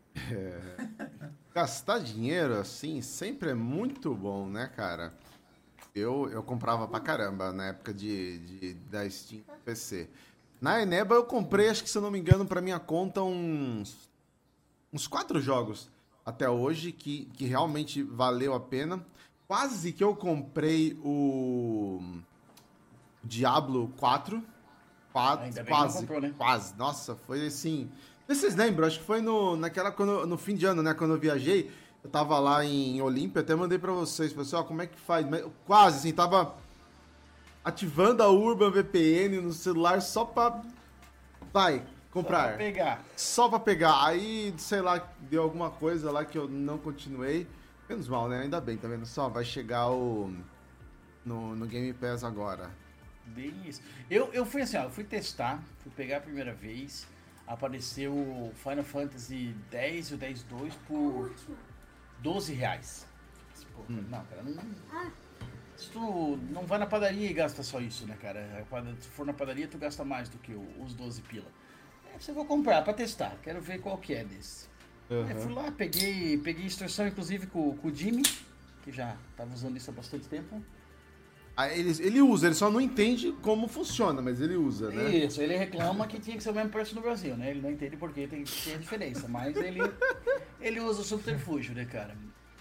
Gastar dinheiro, assim, sempre é muito bom, né, cara? Eu, eu comprava pra caramba na época de, de, da Steam P C. Na Eneba eu comprei, acho que se eu não me engano, pra minha conta uns, uns quatro jogos até hoje que, que realmente valeu a pena. Quase que eu comprei o Diablo quatro. quatro Ainda bem que não quase, comprou, né? quase. Nossa, foi assim... Vocês lembram? Acho que foi no, naquela, quando, no fim de ano, né? Quando eu viajei, eu tava lá em Olímpia, até mandei pra vocês, pessoal, como é que faz? Quase, assim, tava ativando a Urban V P N no celular só pra... Vai, comprar. Só pra pegar. Só pra pegar. Aí, sei lá, deu alguma coisa lá que eu não continuei. Menos mal, né? Ainda bem, tá vendo só? Vai chegar o... No, no Game Pass agora. Bem isso. Eu, eu fui assim, ó, eu fui testar, fui pegar a primeira vez, apareceu o Final Fantasy dez e o dez dois por doze reais. Pô, Hum. Não, cara, não... Se tu não vai na padaria e gasta só isso, né, cara? Se for na padaria, tu gasta mais do que os doze pila. É, você vou comprar pra testar, quero ver qual que é desse. Uhum. Aí fui lá, peguei, peguei instrução, inclusive, com, com o Jimmy, que já tava usando isso há bastante tempo. Aí ele, ele usa, ele só não entende como funciona, mas ele usa, né? Isso, ele reclama que tinha que ser o mesmo preço no Brasil, né? Ele não entende por que tem que ter a diferença, mas ele, ele usa o subterfúgio, né, cara?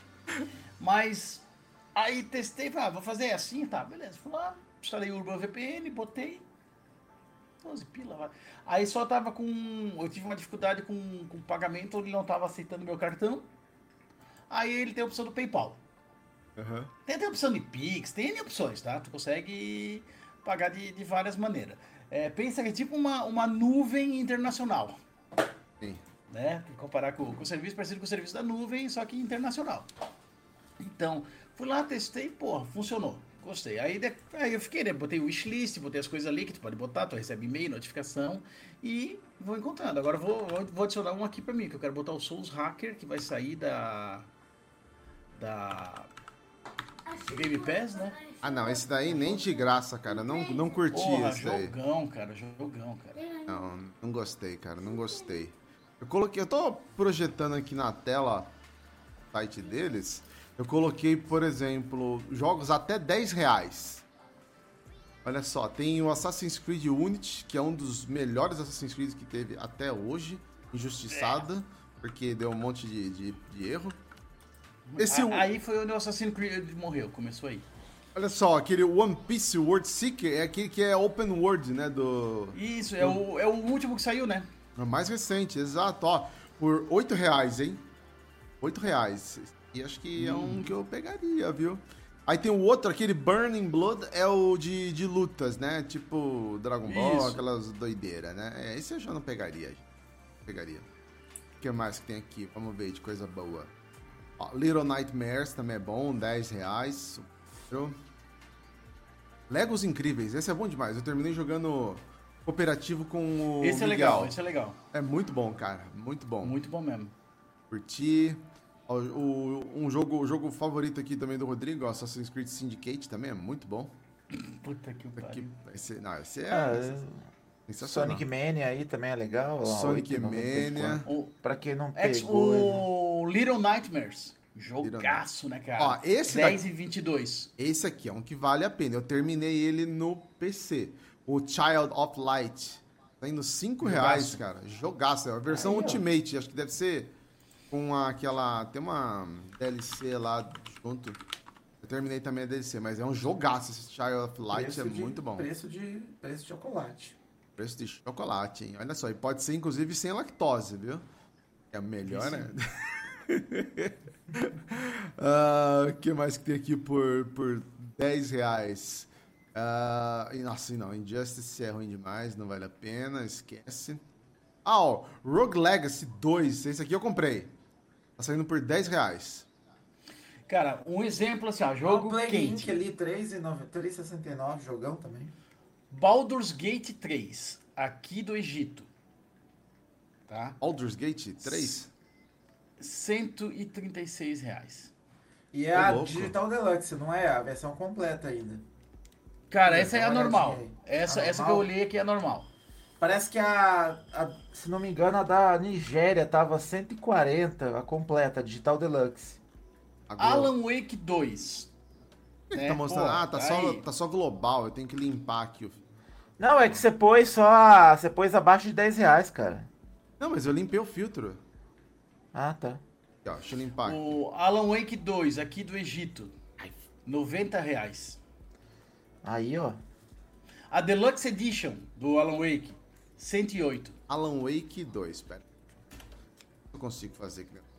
Mas aí testei, falei, ah, vou fazer assim, tá, beleza. Fui lá, instalei o Urban V P N, botei doze pila, vai. Aí só tava com, eu tive uma dificuldade com, com pagamento, ele não tava aceitando meu cartão. Aí ele tem a opção do PayPal. Uhum. Tem até a opção de Pix, tem N opções, tá? Tu consegue pagar de, de várias maneiras. É, pensa que é tipo uma, uma nuvem internacional. Sim. Né? Tem que comparar com, com o serviço parecido com o serviço da nuvem, só que internacional. Então, fui lá, testei, porra, funcionou. Gostei. Aí, de, aí eu fiquei, né? Botei o wishlist, botei as coisas ali que tu pode botar, tu recebe e-mail, notificação e vou encontrando. Agora eu vou, vou adicionar um aqui pra mim, que eu quero botar o Souls Hacker, que vai sair da... da... Game Pass, né? Ah, não, esse daí nem de graça, cara. Não, não curti Porra, esse daí. jogão, cara, jogão, cara. Não, não gostei, cara, não gostei. Eu coloquei, eu tô projetando aqui na tela o site deles. Eu coloquei, por exemplo, jogos até dez reais. Olha só, tem o Assassin's Creed Unity, que é um dos melhores Assassin's Creed que teve até hoje. Injustiçada, porque deu um monte de, de, de erro. Esse, A, aí foi onde o Assassin's Creed morreu, começou aí. olha só, aquele One Piece World Seeker é aquele que é open world, né, do... Isso, é o, é o último que saiu, né? É o mais recente, exato, ó, por oito reais, hein? oito reais. E acho que é um que eu pegaria, viu? Aí tem o outro, aquele Burning Blood, é o de, de lutas, né? Tipo Dragon Ball, Isso. aquelas doideiras, né? É, esse eu já não pegaria. Pegaria. O que mais que tem aqui? Vamos ver, de coisa boa. Ó, Little Nightmares também é bom, dez reais. Legos Incríveis, esse é bom demais. Eu terminei jogando cooperativo com o Esse é Miguel. legal, esse é legal. É muito bom, cara. Muito bom. Muito bom mesmo. Curti. Ó, o, um jogo, o jogo favorito aqui também do Rodrigo, ó, Assassin's Creed Syndicate, também é muito bom. Puta que Aqui, pariu. esse, não, esse é Ah, é- sensacional. Sonic Mania aí também é legal. ó, Sonic oito e noventa e Mania. quatro. O, Pra quem não Ex- pegou... né? o Little Nightmares. Jogaço, né, cara? Ó, esse dez daqui- e vinte e dois. Esse aqui é um que vale a pena. Eu terminei ele no P C. O Child of Light. Tá indo cinco reais, cara. Jogaço. É a versão Aí, ó. Ultimate. Acho que deve ser com aquela... Tem uma D L C lá junto. Eu terminei também a D L C, mas é um jogaço. Esse Child of Light Preço é de- muito bom. Preço de, preço de chocolate. Preço de chocolate, hein? Olha só. E pode ser, inclusive, sem lactose, viu? É melhor, Isso. né? O que mais que tem aqui por, por dez reais? Ah, e nossa, não, Injustice é ruim demais, não vale a pena, esquece. Ah, ó, Rogue Legacy dois, esse aqui eu comprei. Tá saindo por dez reais. Cara, um exemplo assim, ó, Jogo jogo Plague quente. Inc ali, três e sessenta e nove, jogão também. Baldur's Gate três, aqui do Egito. Tá? Baldur's Gate três? cento e trinta e seis reais. E é Ô, a louco. Digital Deluxe, não é a versão completa ainda. Cara, É, essa é dá a uma normal. olhadinha aí. Essa, A essa que eu normal? olhei aqui é a normal. Parece que a, a- se não me engano, a da Nigéria tava cento e quarenta, a completa, Digital Deluxe. Agora, Alan Wake dois. ele né? tá mostrando, Pô, ah, tá só, aí. tá só global, eu tenho que limpar aqui. o- Não, é que você pôs só, a- você pôs abaixo de dez reais, cara. Não, mas eu limpei o filtro. Ah, tá. Aqui, ó, deixa eu limpar aqui. O Alan Wake dois, aqui do Egito. noventa reais. Aí, ó. A Deluxe Edition do Alan Wake, cento e oito. Alan Wake dois, pera. Eu consigo fazer aqui.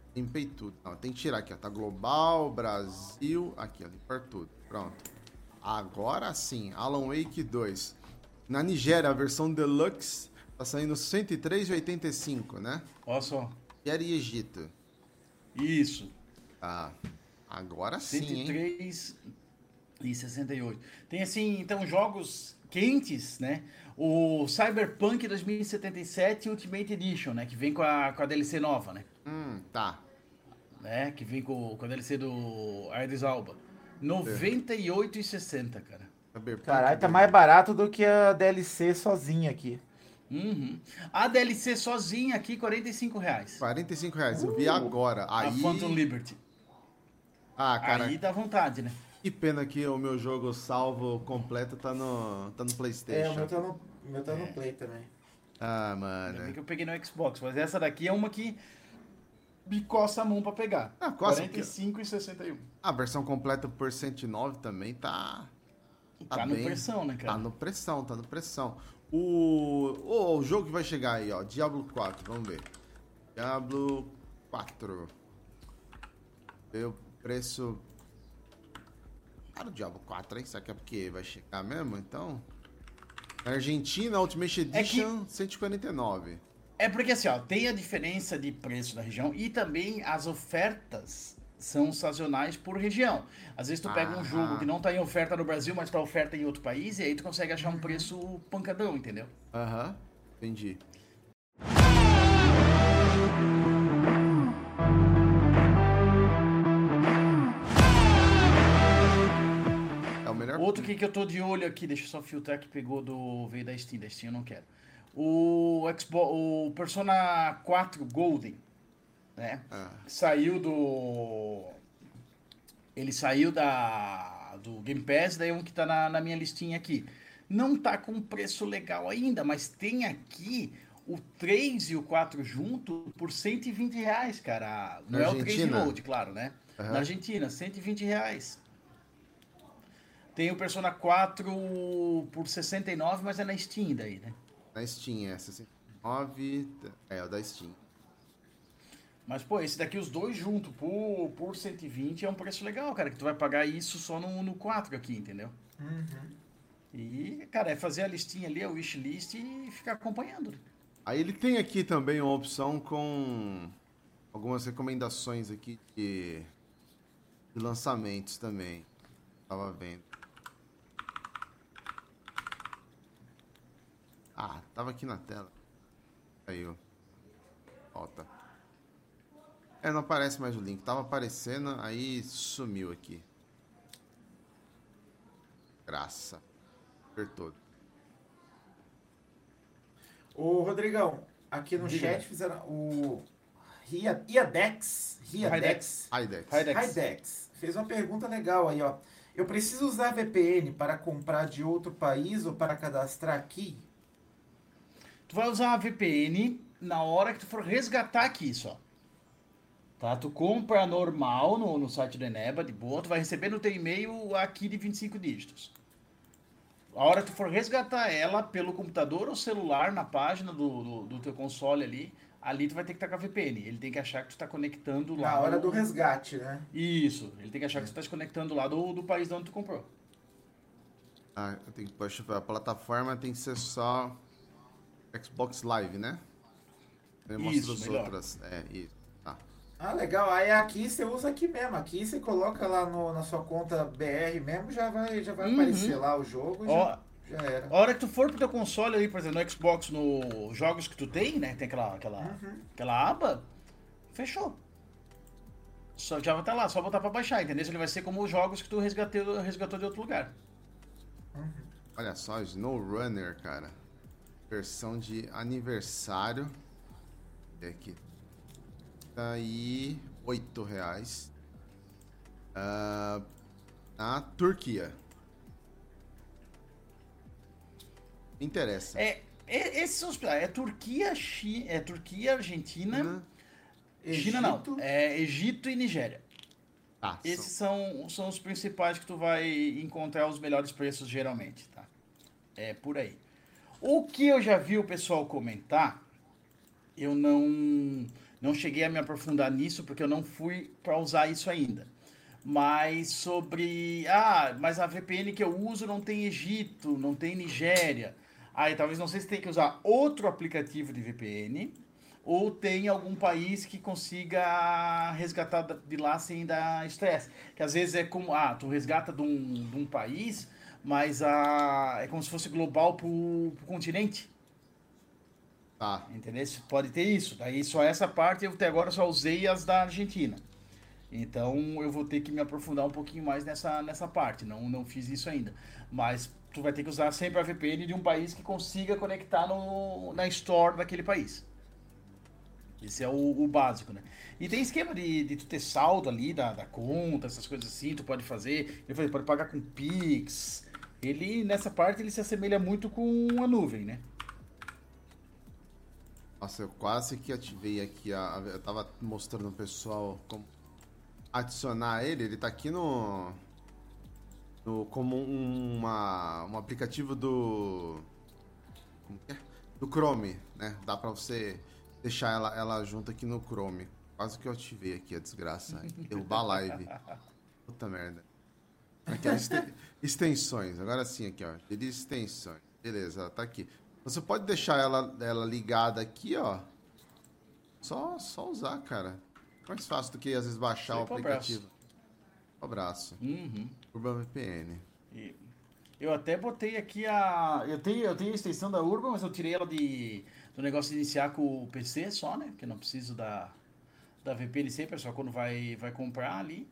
Limpei tudo. Não, tem que tirar aqui, ó. Tá global, Brasil. Aqui, ó. Limpar tudo. Pronto. Agora sim. Alan Wake dois. Na Nigéria, a versão Deluxe tá saindo cento e três reais e oitenta e cinco centavos, né? Olha só. Nigéria e Egito. Isso. Tá. Agora sim, cento e hein? três e sessenta e oito. Tem, assim, então, jogos quentes, né? O Cyberpunk dois mil e setenta e sete Ultimate Edition, né? Que vem com a, com a D L C nova, né? Hum, tá. né? Que vem com, com a D L C do Idris Elba. noventa e oito reais e sessenta centavos, cara. Cyberpunk Caralho, tá dois. mais barato do que a D L C sozinha aqui. Uhum. A D L C sozinha aqui, quarenta e cinco reais. quarenta e cinco reais. Eu vi agora. A Aí... Phantom Liberty. Ah, cara, Aí dá vontade, né? que pena que o meu jogo salvo completo tá no, tá no É, o PlayStation. meu tá no, o meu tá no Play também. Ah, Ainda bem mano. que eu peguei no Xbox, mas essa daqui é uma que me coça a mão pra pegar. Ah, coça quarenta e cinco reais e sessenta e um. A versão completa por cento e nove também tá... Tá no bem- pressão, né, cara? Tá no pressão, tá no pressão. O, o, o jogo que vai chegar aí, ó. Diablo quatro, vamos ver. Diablo quatro. Ver o preço... Cara, o Diablo quatro, hein? Será que é porque vai chegar mesmo, então? Na Argentina, Ultimate É que- Edition, cento e quarenta e nove. É porque assim, ó, tem a diferença de preço da região e também as ofertas são sazonais por região. Às vezes tu pega Ah. um jogo que não tá em oferta no Brasil, mas tá oferta em outro país, e aí tu consegue achar um preço pancadão, entendeu? Aham, entendi. É o melhor... Outro que, que eu tô de olho aqui, deixa eu só filtrar que pegou do. Veio da Steam, da Steam eu não quero. O Xbox, o Persona quatro Golden, né? Ah, Saiu do. Ele saiu da. Do Game Pass, daí é um que tá na, na minha listinha aqui. Não tá com preço legal ainda, mas tem aqui o três e o quatro junto por cento e vinte reais, cara. Não Na é o três Argentina? Reload, claro, né? Aham. Na Argentina, cento e vinte reais. Tem o Persona quatro por sessenta e nove, mas é na Steam daí, né? na Steam, é sessenta e nove. É, o da Steam. Mas, pô, esse daqui, os dois juntos, por, por cento e vinte, é um preço legal, cara, que tu vai pagar isso só no, no quatro aqui, entendeu? E, cara, é fazer a listinha ali, a wishlist e ficar acompanhando. Aí ele tem aqui também uma opção com algumas recomendações aqui de, de lançamentos também. Tava vendo. Ah, tava aqui na tela. Saiu. Volta. É, não aparece mais o link. Tava aparecendo, aí sumiu aqui. Graça. Apertou. Ô, Rodrigão, aqui no Diga. chat fizeram o Ria- Iadex, Iadex, Aidex. Aidex. Hydex, fez uma pergunta legal aí, ó. Eu preciso usar V P N para comprar de outro país ou para cadastrar aqui? Tu vai usar a V P N na hora que tu for resgatar aqui só. Tá? Tu compra normal no, no site do Eneba, de boa, tu vai receber no teu e-mail aqui de vinte e cinco dígitos. A hora que tu for resgatar ela pelo computador ou celular na página do, do, do teu console ali, ali tu vai ter que estar com a V P N. Ele tem que achar que tu tá conectando lá. Na hora no- do resgate, né? Isso, ele tem que achar que tu tá se conectando lá do, do país de onde tu comprou. Ah, eu tenho que deixa eu ver, a plataforma tem que ser só Xbox Live, né? Ele mostra Isso, as melhor. outras. É, isso. Tá. Ah, legal. Aí aqui você usa aqui mesmo. Aqui você coloca lá no, na sua conta B R mesmo, já vai, já vai Uhum. aparecer lá o jogo e Ó, já, já era. a hora que tu for pro teu console ali, por exemplo, no Xbox, nos jogos que tu tem, né? Tem aquela, aquela, Uhum. aquela aba, fechou. Só já vai estar lá, só botar pra baixar, entendeu? Ele vai ser como os jogos que tu resgatou, resgatou de outro lugar. Olha só, Snow Runner, cara. Versão de aniversário. Cadê aqui? Tá aí oito reais. Ah, na Turquia. Me interessa. É, é- esses são os é Turquia, Chi, é Turquia, Argentina, Né? China não, Egito, é Egito e Nigéria. Tá, Esses são- são, são os principais que tu vai encontrar os melhores preços geralmente, tá? É por aí. O que eu já vi o pessoal comentar, eu não Não cheguei a me aprofundar nisso porque eu não fui para usar isso ainda. Mas sobre... Ah, mas a V P N que eu uso não tem Egito, não tem Nigéria. Aí talvez não sei se tem que usar outro aplicativo de V P N ou tem algum país que consiga resgatar de lá sem dar estresse. Que às vezes é como... Ah, tu resgata de um, de um país, mas a, é como se fosse global pro, pro continente. Tá. Entendeu? Pode ter isso. Daí só essa parte eu até agora só usei as da Argentina. Então eu vou ter que me aprofundar um pouquinho mais nessa, nessa parte. Não, não fiz isso ainda. Mas tu vai ter que usar sempre a V P N de um país que consiga conectar no, na store daquele país. Esse é o, o básico, né? E tem esquema de, de tu ter saldo ali da, da conta, essas coisas assim, tu pode fazer. Ele pode pagar com Pix. Ele, nessa parte, ele se assemelha muito com a nuvem, né? Nossa, eu quase que ativei aqui. A, a- eu tava mostrando o pessoal como adicionar ele. Ele tá aqui no. no como um, uma, um aplicativo do. Como que é? Do Chrome, né? Dá pra você deixar ela, ela junto aqui no Chrome. Quase que eu ativei aqui a desgraça. Derrubar a live. Puta merda. Aqui, ó, esten- extensões. Agora sim, aqui, ó. Ele extensões. Beleza, ela tá aqui. Você pode deixar ela, ela ligada aqui, ó. Só, só usar, cara. Mais fácil do que às vezes baixar Sei o qual aplicativo. Um abraço. Uhum. Urban V P N. E eu até botei aqui a. Eu tenho, eu tenho a extensão da Urban, mas eu tirei ela de, do negócio de iniciar com o P C só, né? Porque eu não preciso da, da V P N sempre, é só quando vai, vai comprar ali.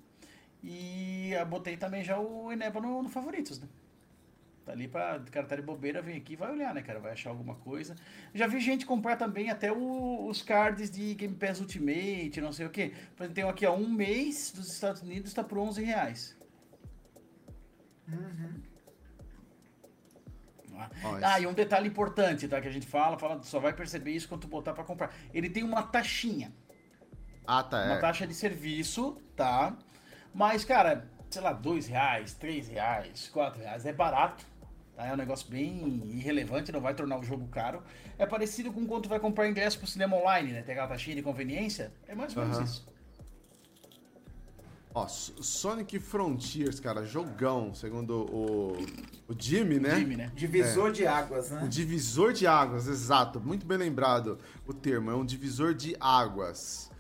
E eu botei também já o Eneba no, no favoritos, né? Tá ali pra cara tá de bobeira, vem aqui e vai olhar, né, cara? Vai achar alguma coisa. Já vi gente comprar também até o- os cards de Game Pass Ultimate, não sei o quê. Por exemplo, tem um aqui, ó, um mês dos Estados Unidos tá por onze reais. Ó, Ah, esse- e um detalhe importante, tá? Que a gente fala, fala, só vai perceber isso quando tu botar pra comprar. Ele tem uma taxinha, Ah, tá. uma É. taxa de serviço, tá? Mas, cara, sei lá, dois reais, três reais, quatro reais, é barato, tá? É um negócio bem irrelevante, não vai tornar o jogo caro. É parecido com quando tu vai comprar ingresso pro cinema online, né? Tem aquela taxinha de conveniência, é mais ou menos Aham. isso. Ó, S- Sonic Frontiers, cara, jogão, segundo o, o Jimmy, né? Time, né? Divisor de águas, né? Um divisor de águas, exato. Muito bem lembrado o termo. É um divisor de águas.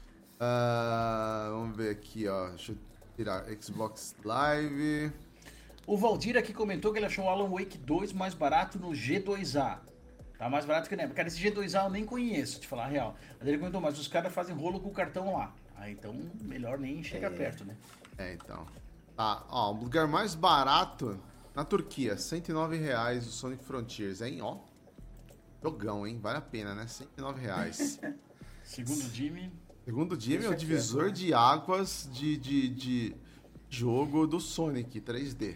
Ah, vamos ver aqui, ó. Deixa eu tirar Xbox Live. O Valdir aqui comentou que ele achou o Alan Wake dois mais barato no G dois A. Tá mais barato que o Nemo. Cara, esse G dois A eu nem conheço, te falar a real. Mas ele comentou, mas os caras fazem rolo com o cartão lá. Ah, então melhor nem chegar É. perto, né? É, então. Tá, ó, o lugar mais barato na Turquia, cento e nove reais o Sonic Frontiers, hein? Ó, jogão, hein? Vale a pena, né? cento e nove reais. Segundo o Jimmy. Segundo o Jimmy, é o Deixa divisor quieto, né? de águas de, de, de jogo do Sonic três D.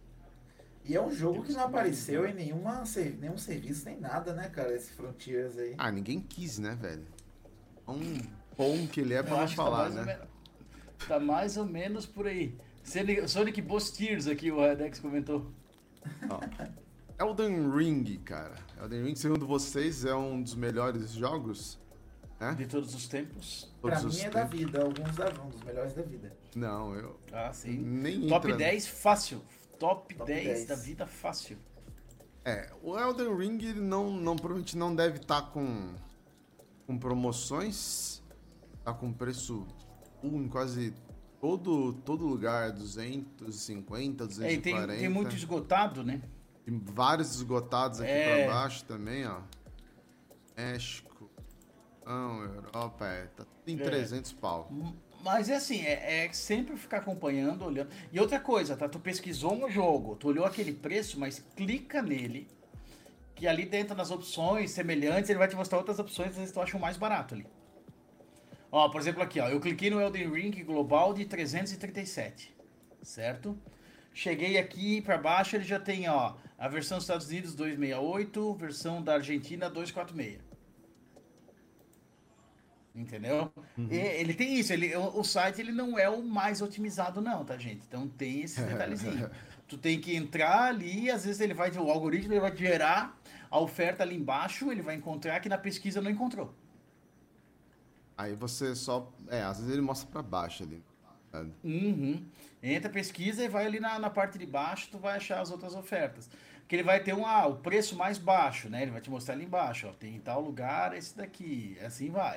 E é um jogo que não apareceu em nenhuma, ser- nenhum serviço nem nada, né, cara? Esse Frontiers aí. Ah, ninguém quis, né, velho? Um bom que ele é Eu pra não acho que tá falar, mais, ou né? menos, tá mais ou menos por aí. Sonic, Sonic Boss Tears aqui, o Redex comentou. Ó. Elden Ring, cara. Elden Ring, segundo vocês, é um dos melhores jogos? Né? De todos os tempos. Pra Todos mim os é da tempos. vida, alguns da, um dos melhores da vida. Não, eu Ah, sim. nem Top entra- dez fácil. Top, Top dez, dez. da vida fácil. É, o Elden Ring ele não, não provavelmente não deve estar com, com promoções. Tá com preço full em quase todo, todo lugar, duzentos e cinquenta, É, e duzentos e quarenta. tem, tem muito esgotado, né? Tem vários esgotados aqui É. pra baixo também, ó. México, não, Europa, é, tá tudo em É. trezentos pau. Mas é assim, é, é sempre ficar acompanhando, olhando. E outra coisa, tá? Tu pesquisou um jogo, tu olhou aquele preço, mas clica nele, que ali dentro nas opções semelhantes, ele vai te mostrar outras opções, às vezes tu acha o mais barato ali. Ó, por exemplo aqui, ó, eu cliquei no Elden Ring Global de trezentos e trinta e sete, certo? Cheguei aqui pra baixo, ele já tem, ó, a versão dos Estados Unidos duzentos e sessenta e oito, versão da Argentina duzentos e quarenta e seis. Entendeu? E ele tem isso, ele, o, o site ele não é o mais otimizado não, tá, gente? Então tem esse detalhezinho. Tu tem que entrar ali, às vezes ele vai, o algoritmo ele vai gerar a oferta ali embaixo, ele vai encontrar que na pesquisa não encontrou. Aí você só... É, às vezes ele mostra pra baixo ali. Uhum. Entra, pesquisa e vai ali na, na parte de baixo, tu vai achar as outras ofertas. Porque ele vai ter um, ah, o preço mais baixo, né? Ele vai te mostrar ali embaixo, ó. Tem tal lugar, esse daqui. Assim vai.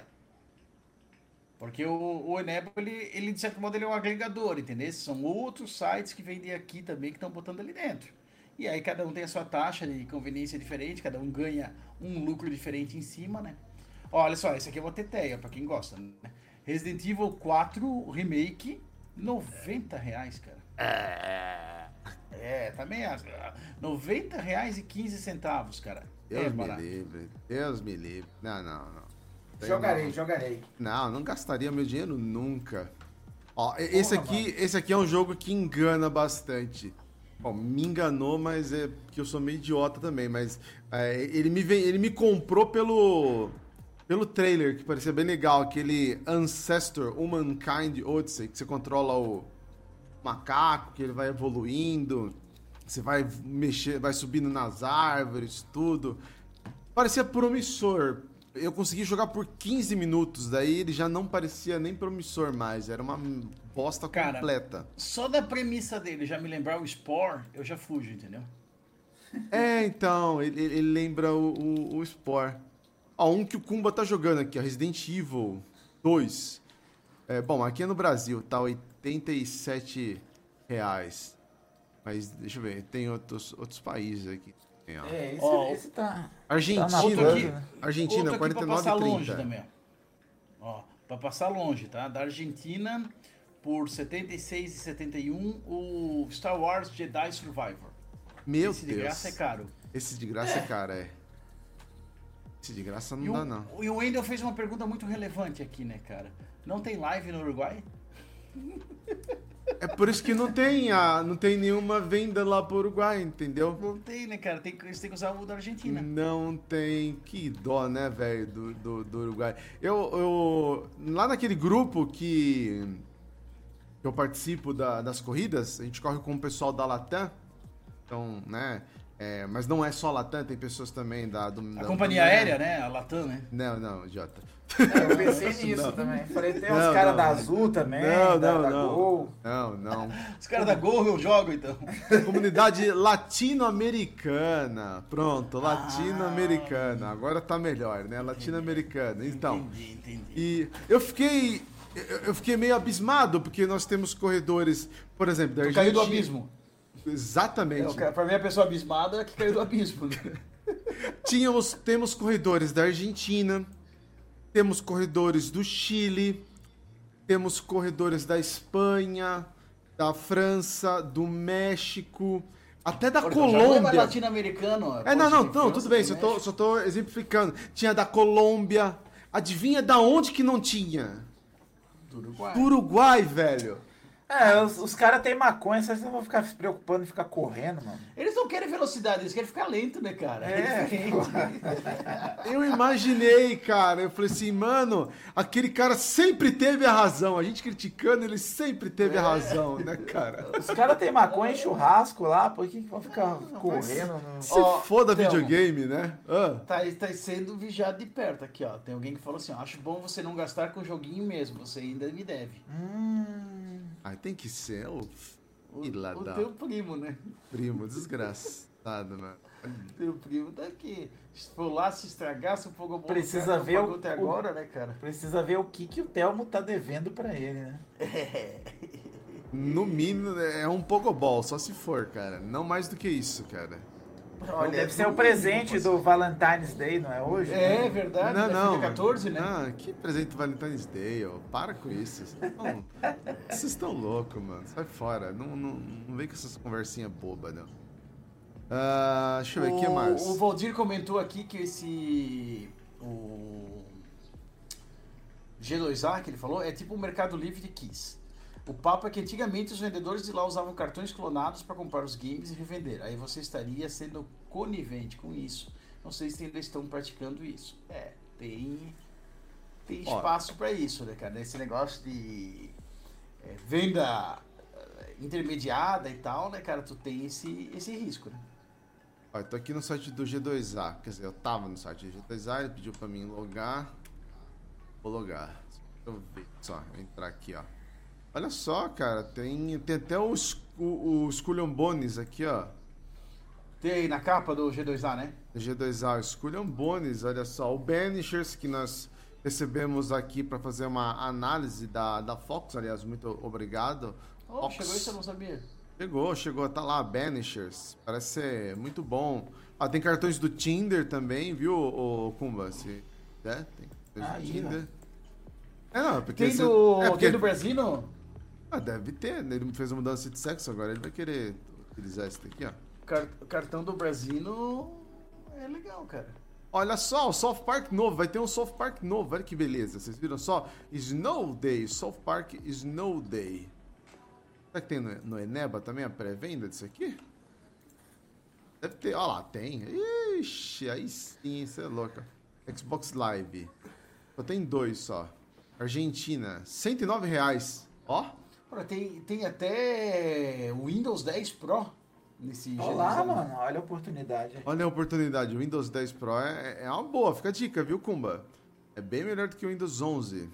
Porque o, o Enebo, ele, ele, de certo modo, ele é um agregador, entendeu? São outros sites que vendem aqui também que estão botando ali dentro. E aí cada um tem a sua taxa de conveniência diferente, cada um ganha um lucro diferente em cima, né? Ó, olha só, esse aqui é uma teteia, pra quem gosta, né? Resident Evil quatro Remake, noventa reais, cara. É, é também acho. noventa reais e quinze centavos, cara. Deus é me barato. livre, Deus me livre. Não, não, não. Tem Jogarei, não. jogarei. Não, não gastaria meu dinheiro nunca. Ó, esse Porra, aqui, esse aqui é um jogo que engana bastante. Bom, me enganou, mas é porque eu sou meio idiota também, mas é, ele, me vem, ele me comprou pelo pelo trailer, que parecia bem legal, aquele Ancestor Humankind Odyssey, que você controla o macaco, que ele vai evoluindo, você vai mexer, vai subindo nas árvores, tudo. Parecia promissor. Eu consegui jogar por quinze minutos, daí ele já não parecia nem promissor mais, era uma bosta Cara, completa. Só da premissa dele já me lembrar o Spore, eu já fujo, entendeu? É, então, ele, ele lembra o, o, o Spore. Ó, um que o Kumba tá jogando aqui, ó, Resident Evil dois. É, bom, aqui é no Brasil, tá oitenta e sete reais. Mas, deixa eu ver, tem outros, outros países aqui. Tem, ó. É, esse, Ó, esse tá... Argentina, tá na Outro aqui, né? Argentina, outro aqui quarenta e pra nove passar e longe trinta. também. Ó, pra passar longe, tá? Da Argentina, por setenta e seis reais e setenta e um, o Star Wars Jedi Survivor. Meu Esse de Deus. graça é caro. Esse de graça é caro, é. Esse de graça não E dá, o, não. e o Wendel fez uma pergunta muito relevante aqui, né, cara? Não tem live no Uruguai? É por isso que não tem, a, não tem nenhuma venda lá pro Uruguai, entendeu? Não tem, né, cara? Tem, eles têm que usar o da Argentina. Não tem. Que dó, né, velho, do, do, do Uruguai. Eu, eu. Lá naquele grupo que. que eu participo da- das corridas, a gente corre com o pessoal da Latam. Então, né? é, mas não é só Latam, tem pessoas também da. Do, A da companhia do- aérea, né? A Latam, né? Não, não, idiota. É, eu pensei nisso também. Falei, tem uns Não, caras não. da Azul também, Não, da, não, da não. Gol. Não, não. Os caras da Gol eu jogo, então. Comunidade latino-americana. Pronto, latino-americana. Agora tá melhor, né? Latino-americana. Então. Entendi, entendi. E eu fiquei. Eu eu fiquei meio abismado, porque nós temos corredores, por exemplo, da Tu Argentina. caiu do abismo. Exatamente. É, o cara, pra mim, a pessoa abismada é que caiu do abismo. Né? Tínhamos, temos corredores da Argentina, temos corredores do Chile, temos corredores da Espanha, da França, do México, até da Porque o Jabu é mais Colômbia. latino-americano. É, não, não, pode ser não, França, tudo bem, tem só tô, México. só tô exemplificando. Tinha da Colômbia. Adivinha da onde que não tinha? Do Uruguai. Do Uruguai, velho. É, os, os caras têm maconha, vocês não vão ficar se preocupando em ficar correndo, mano. Eles não querem velocidade, eles querem ficar lento, né, cara? É, Eu imaginei, cara. Eu falei assim, mano, aquele cara sempre teve a razão. A gente criticando, ele sempre teve a razão, né, cara? Os caras têm maconha e churrasco lá, por que, que vão ficar correndo? No... Se Ó, foda Thelma. videogame, né? Ah, Tá, tá sendo vigiado de perto aqui, ó. Tem alguém que falou assim, ó, acho bom você não gastar com joguinho mesmo, você ainda me deve. Hum... ai, tem que ser o O, filha o da teu primo, né? primo, desgraçado, mano. O teu primo tá aqui. Se for lá, se estragar, se o fogo bom Precisa cara, não ver o- pagou até agora, né, cara? Precisa ver o que, que o Telmo tá devendo pra ele, né? No mínimo, é um pogobol, só se for, cara. Não mais do que isso, cara. Olha, Deve ser no o presente mínimo, do Valentine's Day, não é hoje? É verdade, Não, né? não. Fica quatorze, né? Não, que presente do Valentine's Day, ó. Para com isso. Vocês estão- Vocês estão loucos, mano. Sai fora. Não, não, não vem com essas conversinhas bobas, não. Ah, deixa eu ver, o que mais? O Valdir comentou aqui que esse. O G dois A que ele falou é tipo o Mercado Livre de Kiss. O papo é que antigamente os vendedores de lá usavam cartões clonados para comprar os games e revender. Aí você estaria sendo conivente com isso. Não sei se ainda estão praticando isso. É, tem, tem Ó. espaço para isso, né, cara? Esse negócio de é, venda é, intermediada e tal, né, cara? Tu tem esse, esse risco, né? Ó, eu tô aqui no site do G dois A. Quer dizer, eu tava no site do G dois A, ele pediu pra mim logar. Vou logar. Deixa eu ver só, vou entrar aqui, ó. Olha só, cara, tem, tem até o, o, o Skull Bones aqui, ó. Tem na capa do G dois A, né? G dois A, o Skull Bones, olha só. O Banishers, que nós recebemos aqui para fazer uma análise da, da Fox, aliás, muito obrigado. Oh, Fox. chegou isso, eu não sabia. Chegou, chegou, tá lá, Banishers. Parece ser muito bom. Ah, tem cartões do Tinder também, viu, o Kumba? Se, é, tem cartões do Tinder. É, não, porque... Tem do, é porque... tem do Brasino? Ah, deve ter. Ele fez uma mudança de sexo agora, ele vai querer utilizar esse daqui, ó. Car cartão do Brasino é legal, cara. Olha só, o South Park novo, vai ter um South Park novo, olha que beleza. Vocês viram só? Snow Day, South Park Snow Day. Será que tem no, no Eneba também a pré-venda disso aqui? Deve ter, olha lá, tem. Ixi, aí sim, você é louca. Xbox Live. Só tem dois só. Argentina, cento e nove reais. Ó. Ora, tem, tem até o Windows dez Pro nesse Olha lá, mano, olha a oportunidade. Olha a oportunidade, o Windows dez Pro é, é uma boa, fica a dica, viu, Kumba? É bem melhor do que o Windows onze.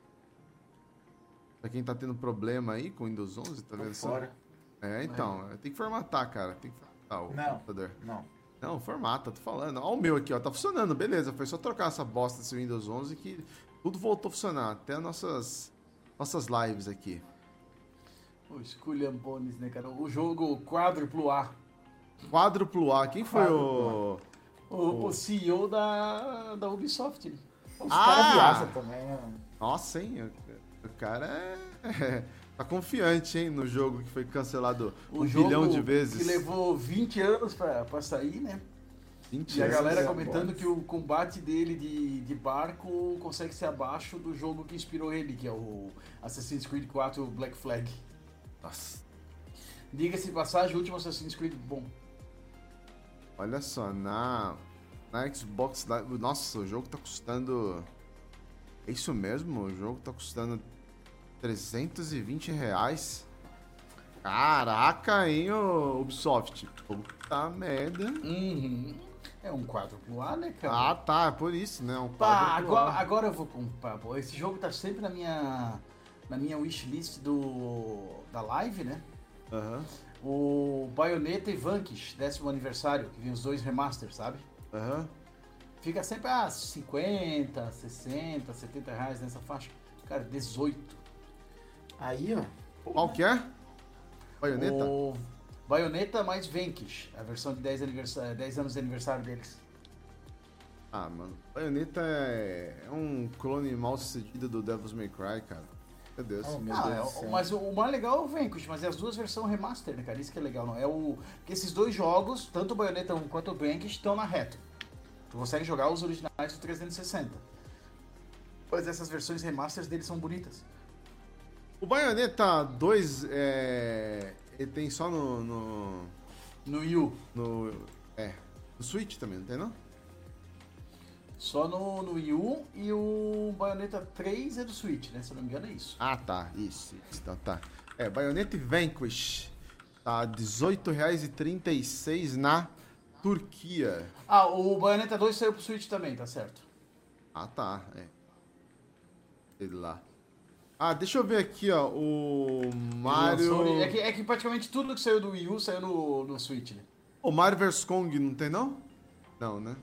Pra quem tá tendo problema aí com o Windows onze, tá vendo só? Fora. É, então, tem que formatar, cara, tem que formatar o Não, computador. não. Não, formata, tô falando. Ó o meu aqui, ó, tá funcionando, beleza, foi só trocar essa bosta desse Windows onze que tudo voltou a funcionar, até as nossas, nossas lives aqui. O Skull Bones, né, cara? O jogo quádruplo A. Quádruplo A, quem foi o... O, o... o C E O da, da Ubisoft, né? Os Ah! caras viajam também, né? Nossa, hein? O cara é... tá confiante, hein? No jogo que foi cancelado o um jogo bilhão de vezes. Que levou vinte anos pra, pra sair, né? vinte E a anos. galera é comentando bom. que o combate dele de, de barco consegue ser abaixo do jogo que inspirou ele, que é o Assassin's Creed quatro Black Flag. Nossa. Diga-se de passagem, o último Assassin's Creed bom. Olha só, na, na Xbox Live... Nossa, o jogo tá custando... É isso mesmo? O jogo tá custando trezentos e vinte reais. Caraca, hein, ô Ubisoft? Puta merda. Uhum. É um quádruplo A, né, cara? Ah, tá, é por isso, né? Um Pá, quádruplo agora, A. agora eu vou comprar, pô. Esse jogo tá sempre na minha, na minha wishlist do, da live, né? Aham, O Bayonetta e Vanquish, décimo aniversário, que vem os dois remasters, sabe? aham. Fica sempre a cinquenta, sessenta, setenta reais nessa faixa. Cara, dezoito. Aí, ó. Qual que é? Baioneta? O Bayonetta mais Vanquish, a versão de dez, aniversário, dez anos de aniversário deles. Ah, mano. Bayonetta é, é um clone mal sucedido do Devil's May Cry, cara. Meu Deus. Oh, meu Ah, Deus é, do o- céu. mas o, o mais legal é o Vanquish, mas é as duas versões remaster, né, cara? Isso que é legal, não? É o que esses dois jogos, tanto o Bayonetta um quanto o Vanquish, estão na reta. Tu consegue jogar os originais do trezentos e sessenta. Mas essas versões remasters deles são bonitas. O Bayonetta dois é. Ele tem só no. no. No Wii U. no é. No Switch também, não tem não? Só no, no Wii U e o Bayonetta três é do Switch, né? Se eu não me engano é isso. Ah, tá. Isso, isso. Então tá. É, Bayonetta e Vanquish. Tá dezoito reais e trinta e seis na Turquia. Ah, o Bayonetta dois saiu pro Switch também, tá certo. Ah, tá. É. Sei lá. Ah, deixa eu ver aqui, ó. O Mario. Lançou- É que, é que praticamente tudo que saiu do Wii U saiu no, no Switch, né? O Mario versus. Kong não tem, não? Não, né?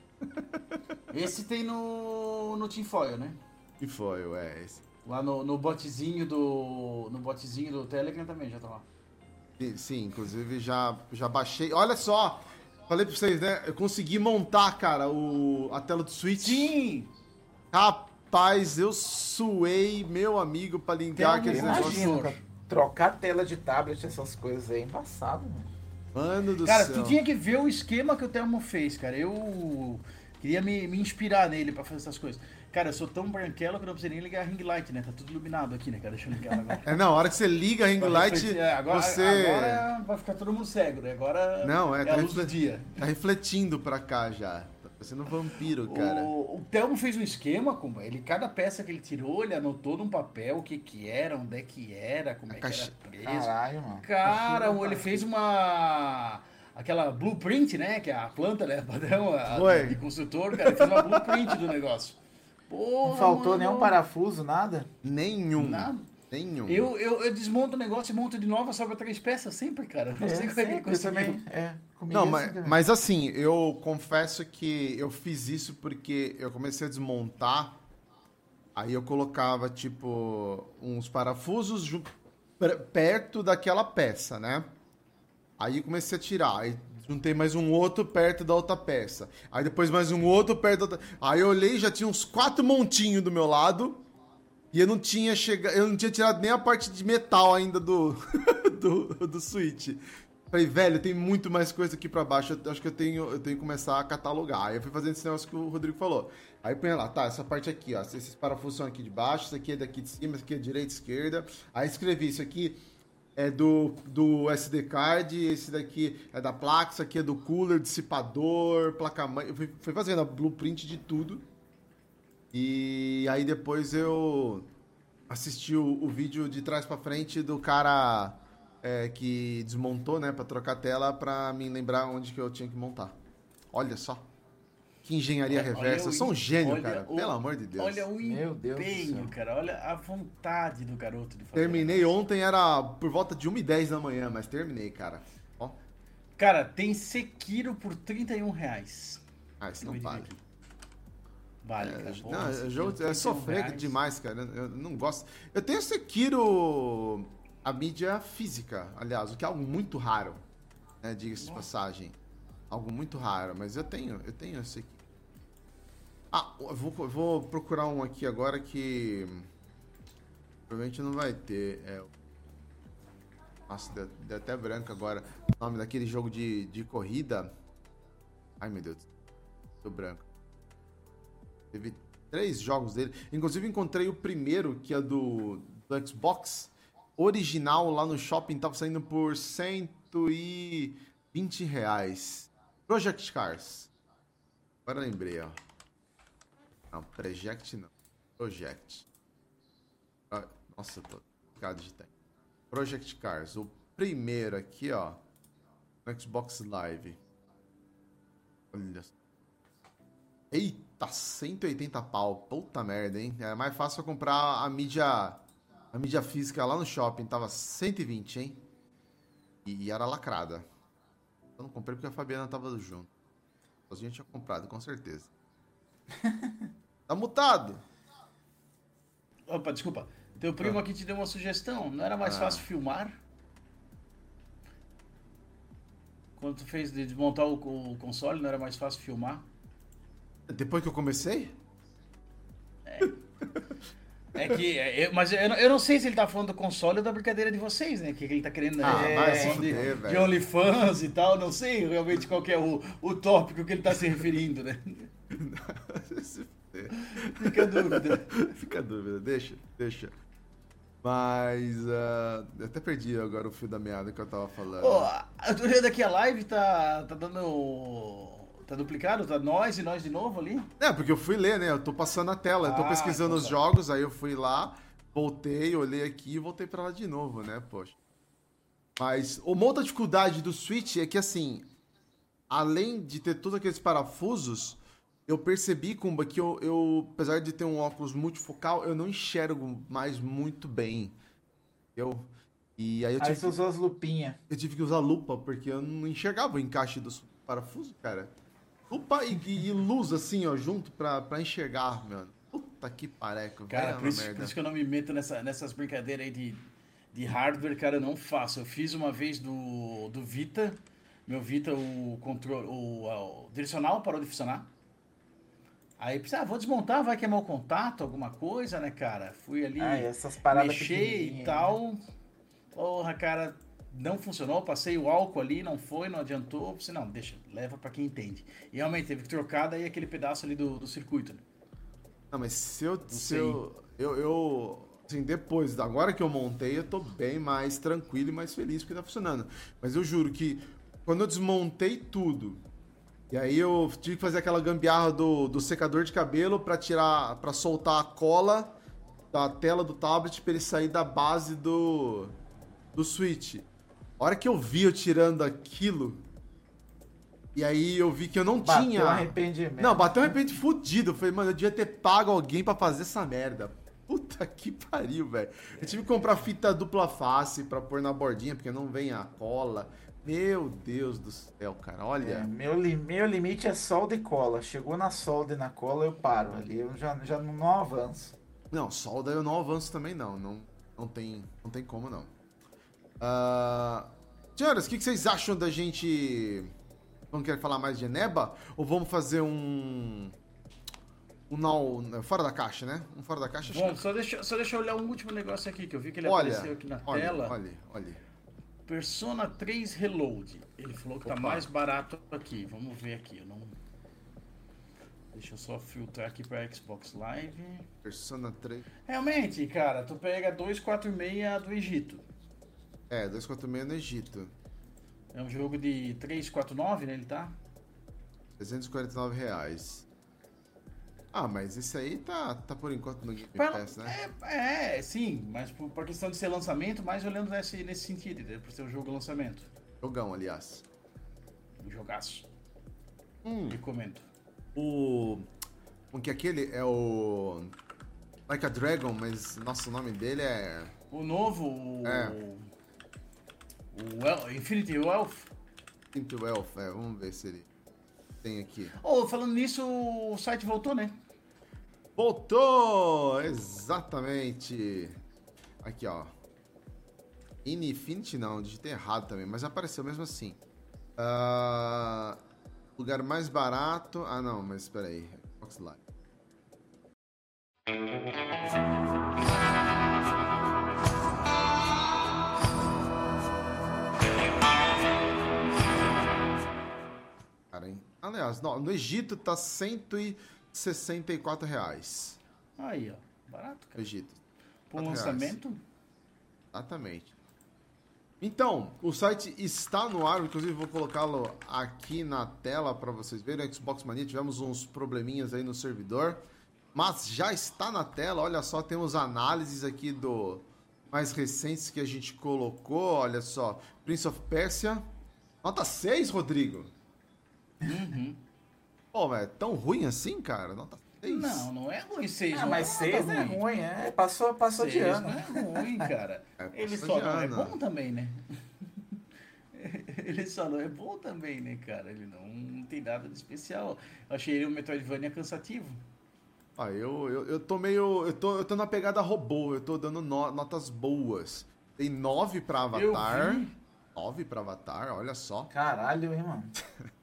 Esse tem no, no Tinfoil, né? E foi, ué. Esse. Lá no, no botzinho do. No botzinho do Telegram também já tá lá. Sim, sim, inclusive já, já baixei. Olha só! Falei pra vocês, né? Eu consegui montar, cara, o, a tela do Switch. Sim! Rapaz, eu suei, meu amigo, pra ligar aqueles Imagina, negócios. cara, trocar tela de tablet, essas coisas aí, é embaçado, mano. Mano do Cara, céu. tu tinha que ver o esquema que o Thelmo fez, cara. Eu queria me, me inspirar nele pra fazer essas coisas. Cara, eu sou tão branquelo que eu não preciso nem ligar a ring light, né? Tá tudo iluminado aqui, né, cara? Deixa eu ligar agora. É, não, a hora que você liga a ring Pra light, refletir. É, agora, você agora vai ficar todo mundo cego, né? Agora Não, é, é tá a luz do refle- dia. tá refletindo pra cá já. Tá parecendo um vampiro, cara. O, o Thelmo fez um esquema, como ele, cada peça que ele tirou, ele anotou num papel o que que era, onde é que era, como A é caixa- que era preso. Caralho, mano. Cara, ele fez uma... Aquela blueprint, né? Que é a planta, né? Padrão a- Foi. de construtor, cara. Ele fez uma blueprint do negócio. Porra, Não faltou mano. nenhum parafuso, nada? Nenhum. Nada. Nenhum. Eu, eu, eu desmonto o negócio e monto de novo, sobra três peças sempre, cara. Não É, sei como é que ele sempre, eu conseguiu. também. É, comigo Não, é mas, assim também. mas assim, eu confesso que eu fiz isso porque eu comecei a desmontar, aí eu colocava, tipo, uns parafusos ju- per- perto daquela peça, né? Aí comecei a tirar, aí juntei mais um outro perto da outra peça. Aí depois mais um outro perto da outra... Aí eu olhei e já tinha uns quatro montinhos do meu lado, e eu não tinha chegado, eu não tinha tirado nem a parte de metal ainda do, do, do Switch. Falei, velho, tem muito mais coisa aqui pra baixo, eu acho que eu tenho, eu tenho que começar a catalogar. Aí eu fui fazendo esse negócio que o Rodrigo falou. Aí põe lá, tá, essa parte aqui, ó, esses parafusos são aqui de baixo, isso aqui é daqui de cima, isso aqui é direita, esquerda. Aí escrevi, isso aqui é do, do S D card, esse daqui é da placa, isso aqui é do cooler, dissipador, placa-mãe. Eu fui, fui fazendo a blueprint de tudo. E aí depois eu assisti o, o vídeo de trás pra frente do cara é, que desmontou, né, pra trocar a tela, pra me lembrar onde que eu tinha que montar. Olha só. Que engenharia Olha reversa. Eu o sou um em- gênio, olha cara. o- Pelo amor de Deus. Olha o Meu Deus do empenho, céu. cara. Olha a vontade do garoto de fazer. Terminei ontem, era por volta de uma e dez da manhã, mas terminei, cara. Ó. Cara, tem Sekiro por trinta e um reais. Ah, isso Eu não vi vale. aqui. Vale, cara. É, Porra, não, Sekiro, o jogo trinta e é um sofrer reais. demais, cara. Eu não gosto. Eu tenho Sekiro, a mídia física, aliás, o que é algo muito raro, né? Diga-se de passagem. Algo muito raro, mas eu tenho, eu tenho esse aqui. Ah, eu vou, eu vou procurar um aqui agora que provavelmente não vai ter. É... Nossa, deu, deu até branco agora. O nome daquele jogo de, de corrida. Ai, meu Deus. Deu branco. Teve três jogos dele. Inclusive, encontrei o primeiro, que é do, do Xbox. Original, lá no shopping, tava saindo por cento e vinte reais. Project Cars. Agora lembrei, ó. Não, Project não. Project. Ah, nossa, eu tô complicado de digitar. Project Cars. O primeiro aqui, ó. No Xbox Live. Olha só. Eita, cento e oitenta pau. Puta merda, hein? É mais fácil eu comprar a mídia, a mídia física lá no shopping. Tava cento e vinte, hein? E, e era lacrada. Eu não comprei porque a Fabiana tava junto. A gente tinha comprado, com certeza. Tá mutado. Opa, desculpa. Teu primo aqui te deu uma sugestão. Não era mais Ah. fácil filmar? Quando tu fez de desmontar o, o console, não era mais fácil filmar? Depois que eu comecei? É que, é, eu- mas eu, não- eu não sei se ele tá falando do console ou da brincadeira de vocês, né? Que ele tá querendo Ah, é, vai se de, fuder, de velho. OnlyFans e tal. Não sei realmente qual que é o, o tópico que ele tá se referindo, né? Se fuder. Fica a dúvida. Fica a dúvida, deixa, deixa. Mas, ah, eu até perdi agora o fio da meada que eu tava falando. Ô, eu tô olhando aqui a live, tá, tá dando... Tá duplicado? Tá nós e nós de novo ali? É, porque eu fui ler, né? Eu tô passando a tela, eu tô Ah, pesquisando então os tá. jogos, aí eu fui lá, voltei, olhei aqui e voltei pra lá de novo, né? Poxa. Mas uma outra dificuldade do Switch é que, assim, além de ter todos aqueles parafusos, eu percebi, Kumba, que eu, eu, apesar de ter um óculos multifocal, eu não enxergo mais muito bem. Eu, e aí eu Aí tive, você usou as lupinhas. eu tive que usar lupa, porque eu não enxergava o encaixe dos parafusos, cara. Lupa e, e- e luz, assim, ó, junto pra, pra enxergar, mano. Puta que pareco, Cara, velho, por isso, merda. por isso que eu não me meto nessa, nessas brincadeiras aí de, de hardware, cara, eu não faço. Eu fiz uma vez do, do Vita, meu Vita, o controle, o, o direcional parou de funcionar. Aí pensei, ah, vou desmontar, vai queimar o contato, alguma coisa, né, cara? Fui ali, Ah, e essas paradas mexer pequenininhas e aí, tal. Porra, cara, não funcionou, passei o álcool ali, não foi, não adiantou. Pensei, não, deixa, leva pra quem entende. E realmente teve que trocar daí aquele pedaço ali do, do circuito, né? Não, mas se eu. Se sei. eu, eu, eu. Assim, depois, agora que eu montei, eu tô bem mais tranquilo e mais feliz porque tá funcionando. Mas eu juro que quando eu desmontei tudo, e aí eu tive que fazer aquela gambiarra do, do secador de cabelo pra tirar. Para soltar a cola da tela do tablet pra ele sair da base do. do Switch. A hora que eu vi eu tirando aquilo. E aí eu vi que eu não Bateu tinha... um arrependimento. Não, bateu um arrependimento fudido. Eu falei, mano, eu devia ter pago alguém pra fazer essa merda. Puta que pariu, velho. Eu tive que comprar fita dupla face pra pôr na bordinha, porque não vem a cola. Meu Deus do céu, cara, olha. É, meu, li- meu limite é solda e cola. Chegou na solda e na cola, eu paro ali. Eu já, já não, não avanço. Não, solda eu não avanço também, não. Não, não, tem, não tem como, não. Uh... Senhoras, o que, que vocês acham da gente... Não quer falar mais de Eneba? Ou vamos fazer um... Um não... Fora da caixa, né? Um fora da caixa. Bom, acho que... só deixa, só deixa eu olhar um último negócio aqui, que eu vi que ele olha, apareceu aqui na olha, tela. Olha, olha. Persona três Reload. Ele falou que Opa. tá mais barato aqui. Vamos ver aqui. Eu não... Deixa eu só filtrar aqui pra Xbox Live. Persona três... Realmente, cara, tu pega duzentos e quarenta e seis do Egito. É, duzentos e quarenta e seis no Egito. É um jogo de trezentos e quarenta e nove, né? Ele tá? trezentos e quarenta e nove reais. Ah, mas esse aí tá, tá por enquanto no Game Pra- Pass, né? É, é, sim, mas por, por questão de ser lançamento, mais olhando nesse, nesse sentido, né? Por ser um jogo lançamento. Jogão, aliás. Um jogaço. Hum, Recomendo. o... Como que é aquele? É o... Like a Dragon, mas nossa, o nome dele é... O novo, o, É. o El- Infinity Wealth. Into Elf, é, vamos ver se ele tem aqui. Oh, falando nisso, o site voltou, né? Voltou! Exatamente! Aqui, ó. Infinity não, digitei errado também, mas apareceu mesmo assim. Ah, lugar mais barato... Ah, não, mas espera aí. Xbox Live. Cara, hein? Aliás, no, no Egito tá cento e sessenta e quatro reais. Aí, ó. Barato, No cara. Egito. Por quatro reais. lançamento. Exatamente. Então, o site está no ar, inclusive vou colocá-lo aqui na tela para vocês verem. O Xbox Mania, tivemos uns probleminhas aí no servidor, mas já está na tela. Olha só, temos análises aqui do mais recentes que a gente colocou. Olha só, Prince of Persia, nota seis, Rodrigo. Uhum. Pô, mas é tão ruim assim, cara? Nota seis. Não, não é ruim. seis Ah, não mas é nada seis é ruim, é. Passou, passou de Seis ano. não é ruim, cara. É, Ele passou só de não é ano. bom também, né? Ele só não é bom também, né, cara? Ele não, não tem nada de especial. Eu achei ele um Metroidvania cansativo. Ah, eu, eu, eu tô meio. Eu tô, eu tô na pegada robô, eu tô dando no- notas boas. Tem nove pra Eu Avatar. vi. nove pra Avatar, olha só. Caralho, hein, mano.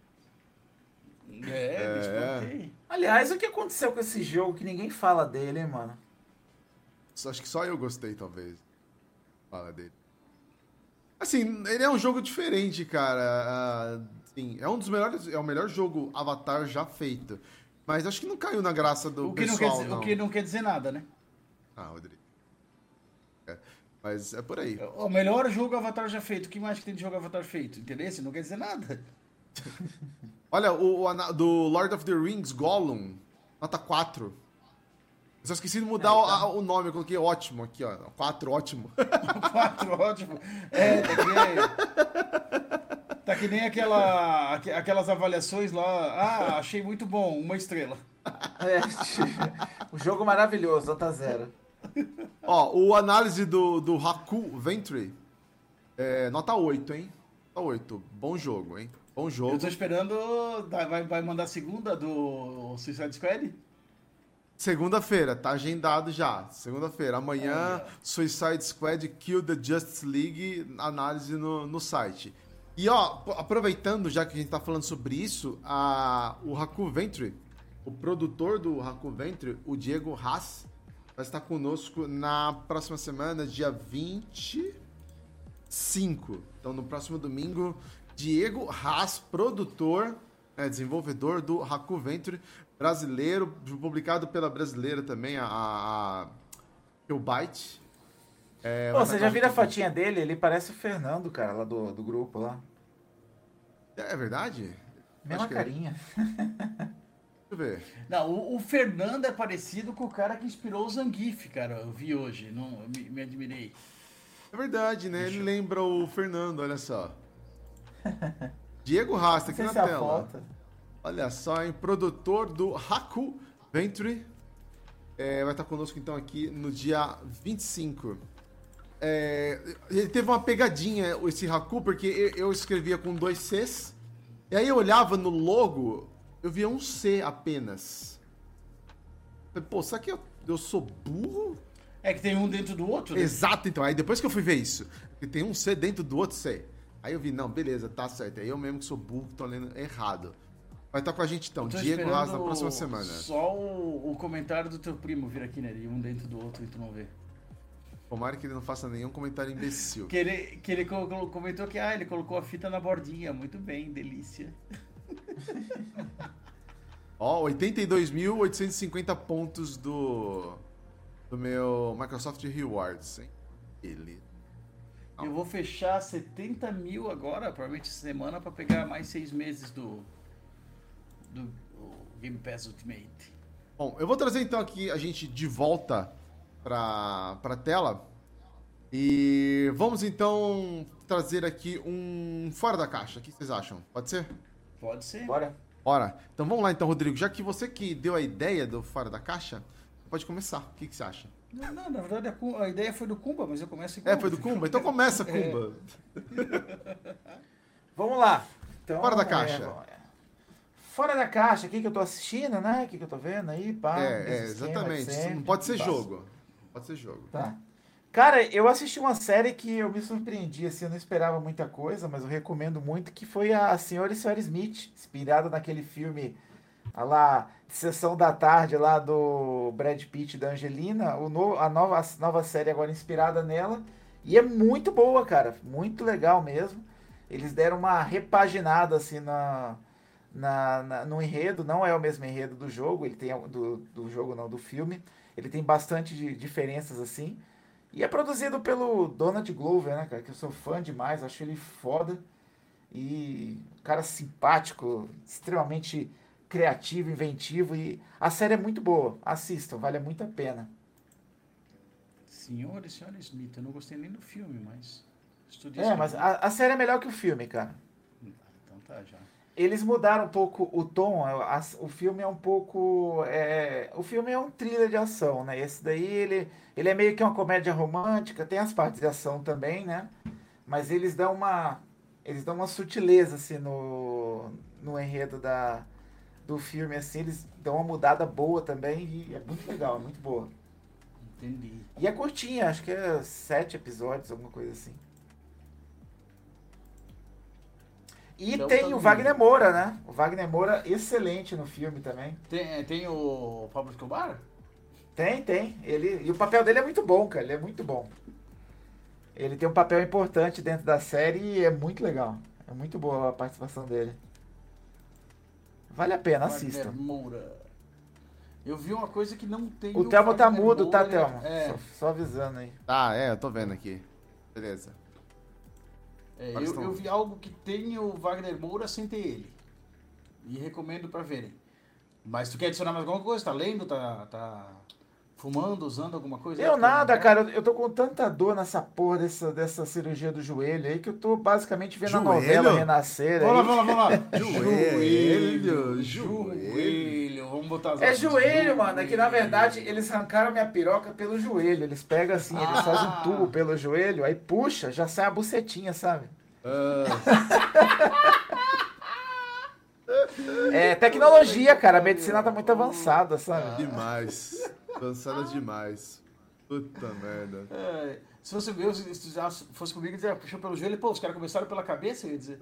É, É. me espantei. Aliás, o que aconteceu com esse jogo que ninguém fala dele, hein, mano? Só- Acho que só eu gostei, talvez. Fala dele. Assim, ele é um jogo diferente, cara. Ah, sim, é um dos melhores. É o melhor jogo Avatar já feito. Mas acho que não caiu na graça do O que, não pessoal, quer dizer, não. o que não quer dizer nada, né? Ah, Rodrigo. É, mas é por aí. O melhor jogo Avatar já feito. O que mais que tem de jogo Avatar feito? Entendeu? Isso não quer dizer nada. Olha, o, o ana- do Lord of the Rings, Gollum, nota quatro. Eu só esqueci de mudar o, a- o nome, eu coloquei ótimo aqui, ó. quatro, ótimo. quatro, ótimo. É, tá que nem, tá que nem aquela, aqu- aquelas avaliações lá. Ah, achei muito bom, uma estrela. É, o jogo maravilhoso, nota zero. Ó, o análise do, do Haku Ventry, é, nota oito, hein? Nota oito. Bom jogo, hein? Bom jogo. Eu tô esperando. tá, Vai, vai mandar a segunda do Suicide Squad? Segunda-feira, tá agendado já. Segunda-feira. Amanhã, Olha. Suicide Squad Kill the Justice League, análise no, no site. E ó, p- aproveitando, já que a gente tá falando sobre isso, a, o Haku Ventry, o produtor do Haku Ventry, o Diego Haas, vai estar conosco na próxima semana, dia vinte e cinco. Então, no próximo domingo, Diego Haas, produtor, né, desenvolvedor do Haku Ventry, brasileiro, publicado pela brasileira também, a, a, a Killbyte. É, Pô, vai você estar já viu a junto- fotinha dele? Ele parece o Fernando, cara, lá do, do grupo lá. É verdade? Mesma Acho que é. carinha. Deixa eu ver. Não, o, o Fernando é parecido com o cara que inspirou o Zangief, cara. Eu vi hoje, não, eu me, me admirei. É verdade, né? Ele lembra o Fernando, olha só. Diego Rasta aqui Não na sei se é a tela. foto. Olha só, hein? Produtor do Haku Venture. É, vai estar conosco então aqui no dia vinte e cinco. É, ele teve uma pegadinha, esse Haku, porque eu escrevia com dois Cs. E aí eu olhava no logo, eu via um C apenas. Falei, pô, será que eu, eu sou burro? É que tem um dentro do outro, né? Exato, então. Aí depois que eu fui ver isso, que tem um C dentro do outro C. Aí eu vi, não, beleza, tá certo. Aí eu mesmo que sou burro, que tô lendo errado. Vai estar com a gente então, Eu tô Diego Rasta, na esperando próxima semana. Só o, o comentário do teu primo vir aqui, né? De um dentro do outro e tu não vê. Tomara que ele não faça nenhum comentário imbecil. Que ele, que ele co- co- comentou que ah, ele colocou a fita na bordinha. Muito bem, delícia. Ó, oitenta e dois mil oitocentos e cinquenta pontos do, do meu Microsoft Rewards, hein? Ele. Eu vou fechar setenta mil agora, provavelmente essa semana, pra pegar mais seis meses do, do o Game Pass Ultimate. Bom, eu vou trazer então aqui a gente de volta pra, pra tela. E vamos então trazer aqui um fora da caixa. O que vocês acham? Pode ser? Pode ser. Bora. Bora. Então vamos lá então, Rodrigo. Já que você que deu a ideia do fora da caixa, pode começar. O que, que você acha? Não, não, na verdade a, Ku- a ideia foi do Kumba, mas eu começo igual. É, foi do Kumba? Então começa, Kumba. Vamos lá. Então, Fora da é, caixa. é. Fora da caixa, o que, que eu tô assistindo, né? O que, que eu tô vendo aí, pá. É, esse é, esquema exatamente. de Isso sempre, não pode ser passa. jogo. Pode ser jogo. Tá. Cara, eu assisti uma série que eu me surpreendi, assim, eu não esperava muita coisa, mas eu recomendo muito, que foi a Senhor e Senhora Smith, inspirada naquele filme a lá, Sessão da Tarde, lá do Brad Pitt e da Angelina, o no, a nova, a nova série agora inspirada nela, e é muito boa, cara, muito legal mesmo. Eles deram uma repaginada, assim, na, na, na- no enredo, não é o mesmo enredo do jogo, ele tem, do, do jogo não, do filme, ele tem bastante de, diferenças, assim. E é produzido pelo Donald Glover, né, cara? Que eu sou fã demais, acho ele foda. E um cara simpático, extremamente criativo, inventivo. E a série é muito boa. Assistam, vale muito a pena. Senhor e Senhora Smith, eu não gostei nem do filme, mas... estudei É, isso mas aí. a, a série é melhor que o filme, cara. Então tá, já. Eles mudaram um pouco o tom. a- a- o filme é um pouco. É, o filme é um thriller de ação, né? Esse daí ele, ele é meio que uma comédia romântica, tem as partes de ação também, né? Mas eles dão uma. Eles dão uma sutileza assim no, no enredo da, do filme, assim, eles dão uma mudada boa também e é muito legal, é muito boa. Entendi. E é curtinha, acho que é sete episódios, alguma coisa assim. E Então, tem tá o no Wagner meio. Moura, né? O Wagner Moura, excelente no filme também. Tem, tem o Pablo Escobar? Tem, tem. Ele, e o papel dele é muito bom, cara. Ele é muito bom. Ele tem um papel importante dentro da série e é muito legal. É muito boa a participação dele. Vale a pena, assista. Wagner Moura. Eu vi uma coisa que não tem O Thelmo tá Wagner mudo, tá, Moura, Thelmo? É, Só, só avisando aí. Ah, é, eu tô vendo aqui. Beleza. é, Agora eu, estão- eu vi algo que tem o Wagner Moura sem ter ele. E recomendo pra verem. Mas tu quer adicionar mais alguma coisa? Tá lendo? Tá, tá fumando, usando alguma coisa? Eu Tá nada, fumando? cara. Eu- Eu tô com tanta dor nessa porra dessa, dessa cirurgia do joelho aí que eu tô basicamente vendo Joelho? a novela Renascer. Vamos lá, Aí. vamos lá, vamos lá. Joelho, joelho. Vamos botar as É aspas. joelho, mano. É que na verdade eles arrancaram minha piroca pelo joelho. Eles pegam assim, eles Ah. fazem um tubo pelo joelho, aí puxa, já sai a bucetinha, sabe? É tecnologia, cara. A medicina tá muito avançada, sabe? Demais. Avançada demais. Puta merda. É, se fosse meu, se se já fosse comigo, dizia, puxou pelo joelho, pô, os caras começaram pela cabeça, eu ia dizer.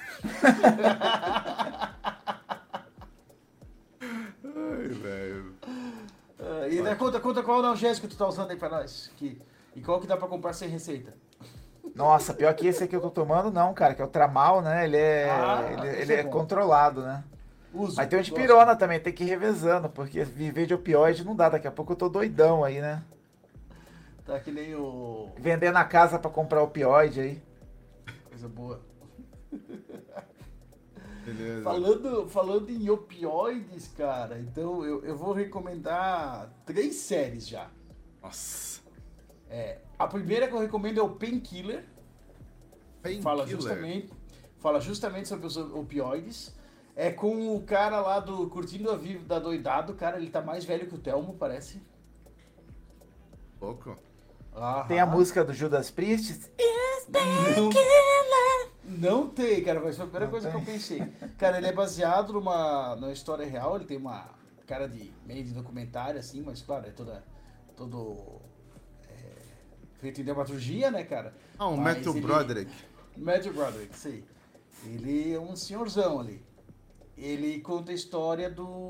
Ai, velho. Ah, e daí, conta, conta qual analgésico tu tá usando aí pra nós. Que, e qual que dá pra comprar sem receita. Nossa, pior que esse aqui eu tô tomando, não, cara, que é o Tramal, né? Ele é, Ah, ele, esse ele é é bom. controlado, né? Uso. Mas tem o gosto. dipirona também, tem que ir revezando, porque viver de opioide não dá. Daqui a pouco eu tô doidão aí, né? Tá que nem o... Vendendo a casa pra comprar opioide aí. Coisa boa. Beleza. Falando, falando em opioides, cara, então eu, eu vou recomendar três séries já. Nossa. É, a primeira que eu recomendo é o Painkiller. Fala Painkiller. justamente, Fala justamente sobre os opioides. É com o cara lá do Curtindo a Vida da Doidado. Cara, ele tá mais velho que o Telmo, parece. Louco. Aham. Tem a música do Judas Priest. Não, não tem, cara, mas foi a primeira Não coisa tem? que eu pensei. Cara, ele é baseado numa, numa história real, ele tem uma cara de meio de documentário, assim, mas claro, é toda, todo é, feito em dramaturgia, né, cara? Ah, o Mas Matthew ele- Broderick. Matthew Broderick, sim. Ele é um senhorzão ali. Ele conta a história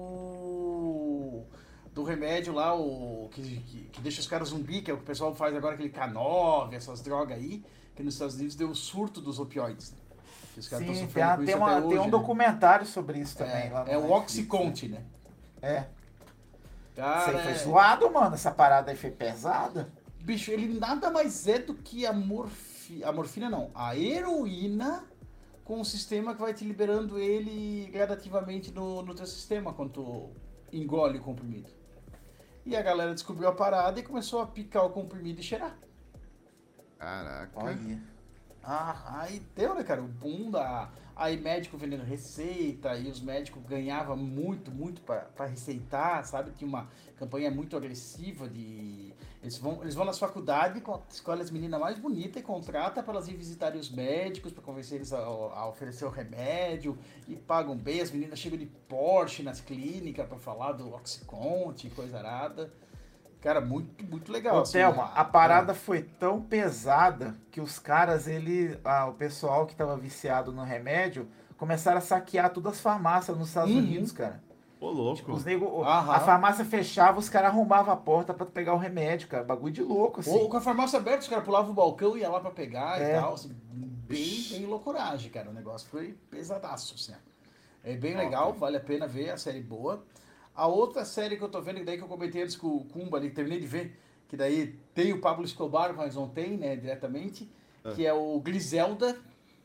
do do remédio lá, o que, que, que deixa os caras zumbi, que é o que o pessoal faz agora, aquele K nove, essas drogas aí, que nos Estados Unidos deu o surto dos opioides. Né? Que os caras tão Sim, sofrendo tem, a- com tem, isso uma- até tem hoje, um né? documentário sobre isso também. É, lá no é o Netflix, Oxycontin, né? né? É. Isso Cara, aí foi é- zoado, mano. Essa parada aí foi pesada. bicho, ele nada mais é do que a morfina, a morfina não, a heroína com um sistema que vai te liberando ele gradativamente no, no teu sistema quando tu engole o comprimido. E a galera descobriu a parada e começou a picar o comprimido e cheirar. Caraca. Olha. Ah, aí deu, né, cara? O boom da. Aí médico vendendo receita e os médicos ganhavam muito, muito pra, pra receitar, sabe? Tinha uma campanha muito agressiva de. Eles vão, eles vão nas faculdades, con- escolhem as meninas mais bonitas e contratam para elas ir visitarem os médicos, para convencer eles a, a oferecer o remédio e pagam bem. As meninas chegam de Porsche nas clínicas para falar do Oxycontin, coisa arada. Cara, muito, muito legal. Ô, assim, Thelma, a- a parada foi tão pesada que os caras, ele, ah, o pessoal que tava viciado no remédio, começaram a saquear todas as farmácias nos Estados Uhum. Unidos, cara. Ô, louco. Os nego, o- Aham. a farmácia fechava, os caras arrombavam a porta pra pegar o remédio, cara. Bagulho de louco, assim. Ou com a farmácia aberta, os caras pulavam o balcão e ia lá pra pegar É. e tal. Assim, bem, bem loucuragem, cara. O negócio foi pesadaço, assim. É bem Top. legal, vale a pena ver, a série boa. A outra série que eu tô vendo, que daí que eu comentei antes com o Kumba ali, que terminei de ver, que daí tem o Pablo Escobar, mas não tem, né, diretamente, Ah. que é o Griselda,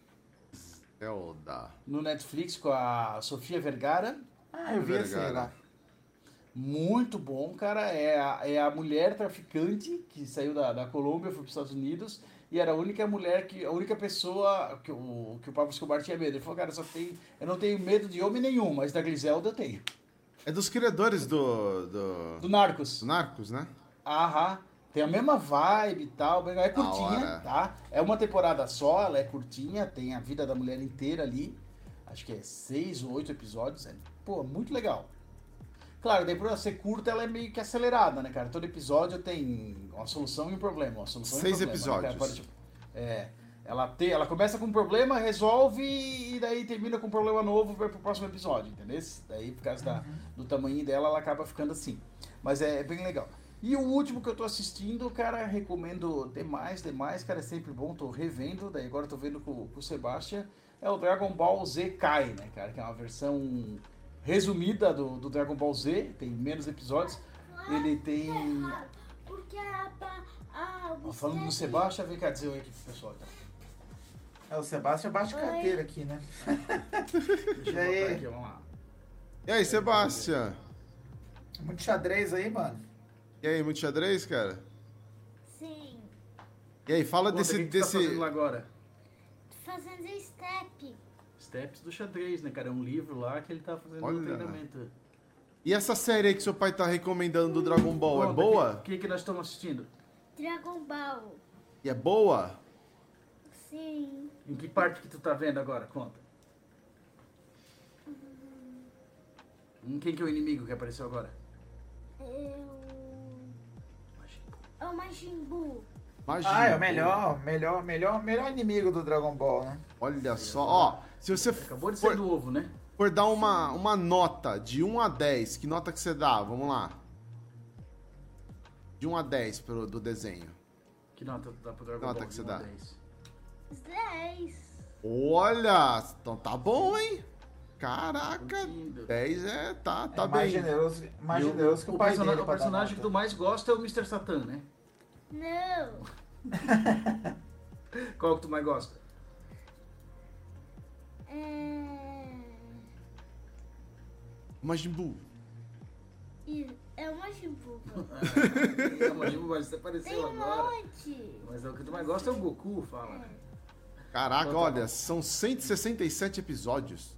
É o da... no Netflix, com a Sofia Vergara. Ah, eu vi esse aí Vergara. lá. Muito bom, cara. É a, é a mulher traficante que saiu da, da Colômbia, foi para os Estados Unidos, e era a única mulher, que a única pessoa que o, que o Pablo Escobar tinha medo. Ele falou, cara, só tem, eu não tenho medo de homem nenhum, mas da Griselda eu tenho. É dos criadores do... Do, Do Narcos. do Narcos, né? Aham. Tem a mesma vibe e tal, mas é Da curtinha, hora. tá? É uma temporada só, ela é curtinha, tem a vida da mulher inteira ali. Acho que é seis ou oito episódios. É, pô, muito legal. Claro, daí por ela ser curta, ela é meio que acelerada, né, cara? Todo episódio tem uma solução e um problema. Uma solução Seis e um problema, né, cara? episódios. Pode, tipo, é, ela, te, ela começa com um problema, resolve e daí termina com um problema novo e vai pro próximo episódio, entendeu? Daí, por causa da, do tamanho dela, ela acaba ficando assim. Mas é, é bem legal. E o último que eu tô assistindo, cara, recomendo demais, demais, cara, é sempre bom, tô revendo, daí agora tô vendo com, com o Sebastian, é o Dragon Ball Z Kai, né, cara, que é uma versão resumida do, do Dragon Ball Z, tem menos episódios, ele tem... Porque a, a, a Ó, falando do Sebastian, vem cá dizer oi aqui pro pessoal, então. É, o Sebastião bate Oi. carteira aqui, né? Deixa E eu aí? botar aqui, vamos lá. E aí, Sebastian? Muito xadrez aí, mano. E aí, muito xadrez, cara? Sim, E aí, fala Conta, desse... o que que tu tá desse... fazendo lá agora? fazendo step. Steps do xadrez, né, cara? É um livro lá que ele tá fazendo Olha. um treinamento. E essa série aí que seu pai tá recomendando do Dragon Ball, é Conta, boa? O que, que, que nós estamos assistindo? Dragon Ball. E é boa? Sim. Em que parte que tu tá vendo agora? Conta. Hum, Quem que é o inimigo que apareceu agora? Eu... É o Majin Buu. Imagina. Ah, é o melhor, melhor, melhor, melhor inimigo do Dragon Ball, né? Olha só. Ó, se você Acabou de for, sair do ovo, né? for dar uma, uma nota de um a dez, que nota que você dá? Vamos lá. De um a dez pro, do desenho. Que nota tu dá pro Dragon Nota Ball? que você de um a dá? dez? dez. Olha! Então tá bom, hein? Caraca! Lindo. dez é... Tá, tá é mais bem. generoso, mais E o- generoso que o, o pai persona- dele O pra dar personagem que nota. tu mais gosta é o mister Satan, né? Não. Qual que tu mais gosta? É... Majin Buu. e- É o Majin Buu. É, mas você Tem apareceu um agora. monte. Mas é o que tu mais gosta é o Goku, fala. Caraca, Então tá olha, bom. são cento e sessenta e sete episódios.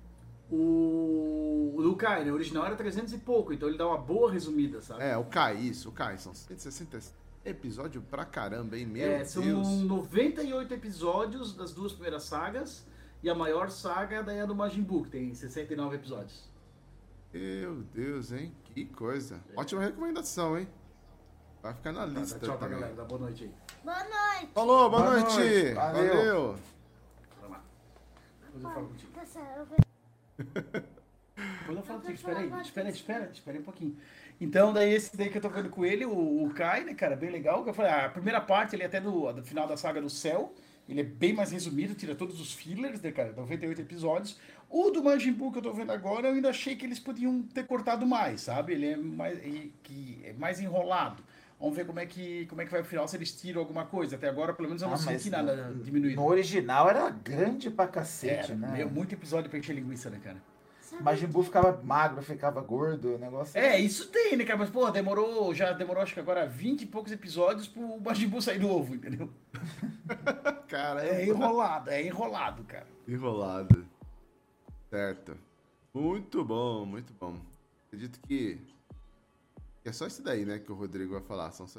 O, o do Kai, né? O original era trezentos e pouco, então ele dá uma boa resumida, sabe? É, o Kai, isso, o Kai. São cento e sessenta e sete episódios pra caramba, hein? Meu É, são Deus. noventa e oito episódios das duas primeiras sagas, e a maior saga daí é a do Majin Buu, que tem sessenta e nove episódios. Meu Deus, hein? Que coisa. Ótima recomendação, hein? Vai ficar na Tá, lista tá, tchau pra também. galera, dá boa noite aí. Boa noite. Falou, boa, Boa noite. noite, Valeu. valeu. Vamos lá. Depois eu falo contigo. Tá certo, eu vou- Depois eu falo contigo, espera aí, espera aí, espera, espera aí um pouquinho. Então, daí esse daí que eu tô vendo com ele, o, o Kai, né, cara, bem legal. Que eu falei, ah, a primeira parte, ele é até do, do final da saga do Céu, ele é bem mais resumido, tira todos os fillers, né, cara, noventa e oito episódios. O do Majin Buu que eu tô vendo agora, eu ainda achei que eles podiam ter cortado mais, sabe? Ele é mais, e- que é mais enrolado. Vamos ver como é, que, como é que vai o final, se eles tiram alguma coisa. Até agora, pelo menos, eu não Ah, mas senti nada no- diminuído. No original era grande pra cacete, Era, né? meu, muito episódio pra encher linguiça, né, cara? Sabe- Majin Buu ficava magro, ficava gordo, o negócio. É, isso tem, né, cara? Mas, pô, demorou, já demorou, acho que agora vinte e poucos episódios pro Majin Buu sair do ovo, entendeu? Cara, É enrolado, é enrolado, cara. enrolado. Certo. Muito bom, muito bom. Acredito que que é só isso daí, né, que o Rodrigo vai falar. São só...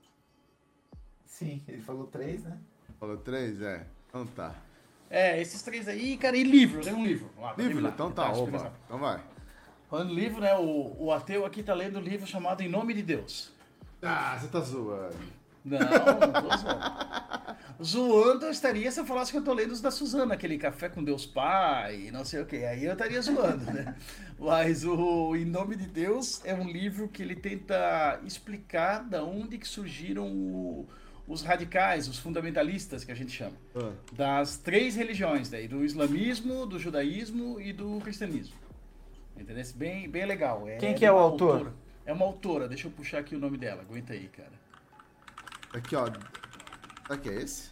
Sim, ele falou três, né? Falou três? É. Então tá. É, esses três aí, cara, e livro, tem um livro. Vamos lá, pra Livro? terminar. Então tá, super opa. rápido. Então vai. Falando em livro, né, o, o ateu aqui tá lendo um livro chamado Em Nome de Deus. Ah, você tá zoando. Não, não tô zoando. Zoando eu estaria se eu falasse que eu tô lendo os da Suzana, aquele Café com Deus Pai, não sei o que. Aí eu estaria zoando, né? Mas o Em Nome de Deus é um livro que ele tenta explicar da onde que surgiram o- os radicais, os fundamentalistas, que a gente chama. Ah, Das três religiões, daí, do islamismo, do judaísmo e do cristianismo. Entendeu? Bem, bem legal. Quem que é o uma autor? autora. É uma autora, deixa eu puxar aqui o nome dela, aguenta aí, cara. aqui, ó. Será que é esse?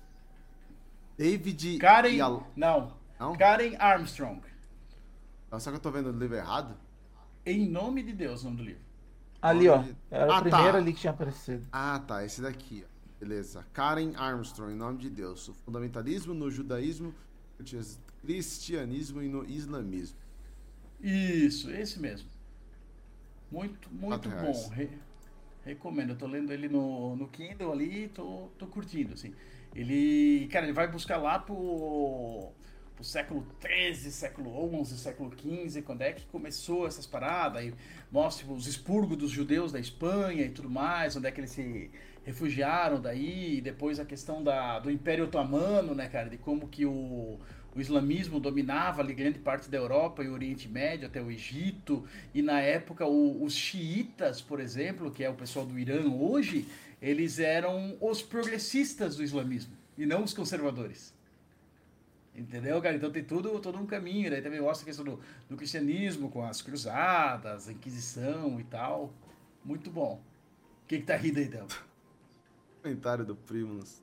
David Karen. Yal... Não. Não? Karen Armstrong. Ah, será que eu tô vendo o livro errado? Em Nome de Deus, o nome do livro. Ali, ó. Nome de- Era Ah, o primeiro tá. ali que tinha aparecido. Ah, tá. Esse daqui, ó. Beleza. Karen Armstrong, em nome de Deus. O fundamentalismo no judaísmo, cristianismo e no islamismo. Isso, esse mesmo. Muito, muito Quatro reais. bom. Re- recomendo. Eu tô lendo ele no, no Kindle ali e tô, tô curtindo, assim. Ele, cara, ele vai buscar lá pro, pro século treze, século onze, século quinze, quando é que começou essas paradas, e mostra tipo, os expurgos dos judeus da Espanha e tudo mais, onde é que eles se refugiaram daí, e depois a questão da, do Império Otomano, né, cara, de como que o, o islamismo dominava ali grande parte da Europa e o Oriente Médio, até o Egito, e na época o- os xiitas, por exemplo, que é o pessoal do Irã hoje, eles eram os progressistas do islamismo, e não os conservadores. Entendeu, cara? Então tem tudo, todo um caminho. Daí também mostra a questão do, do cristianismo com as cruzadas, a Inquisição e tal. Muito bom. O que que tá rindo aí, Del? Comentário do Primus.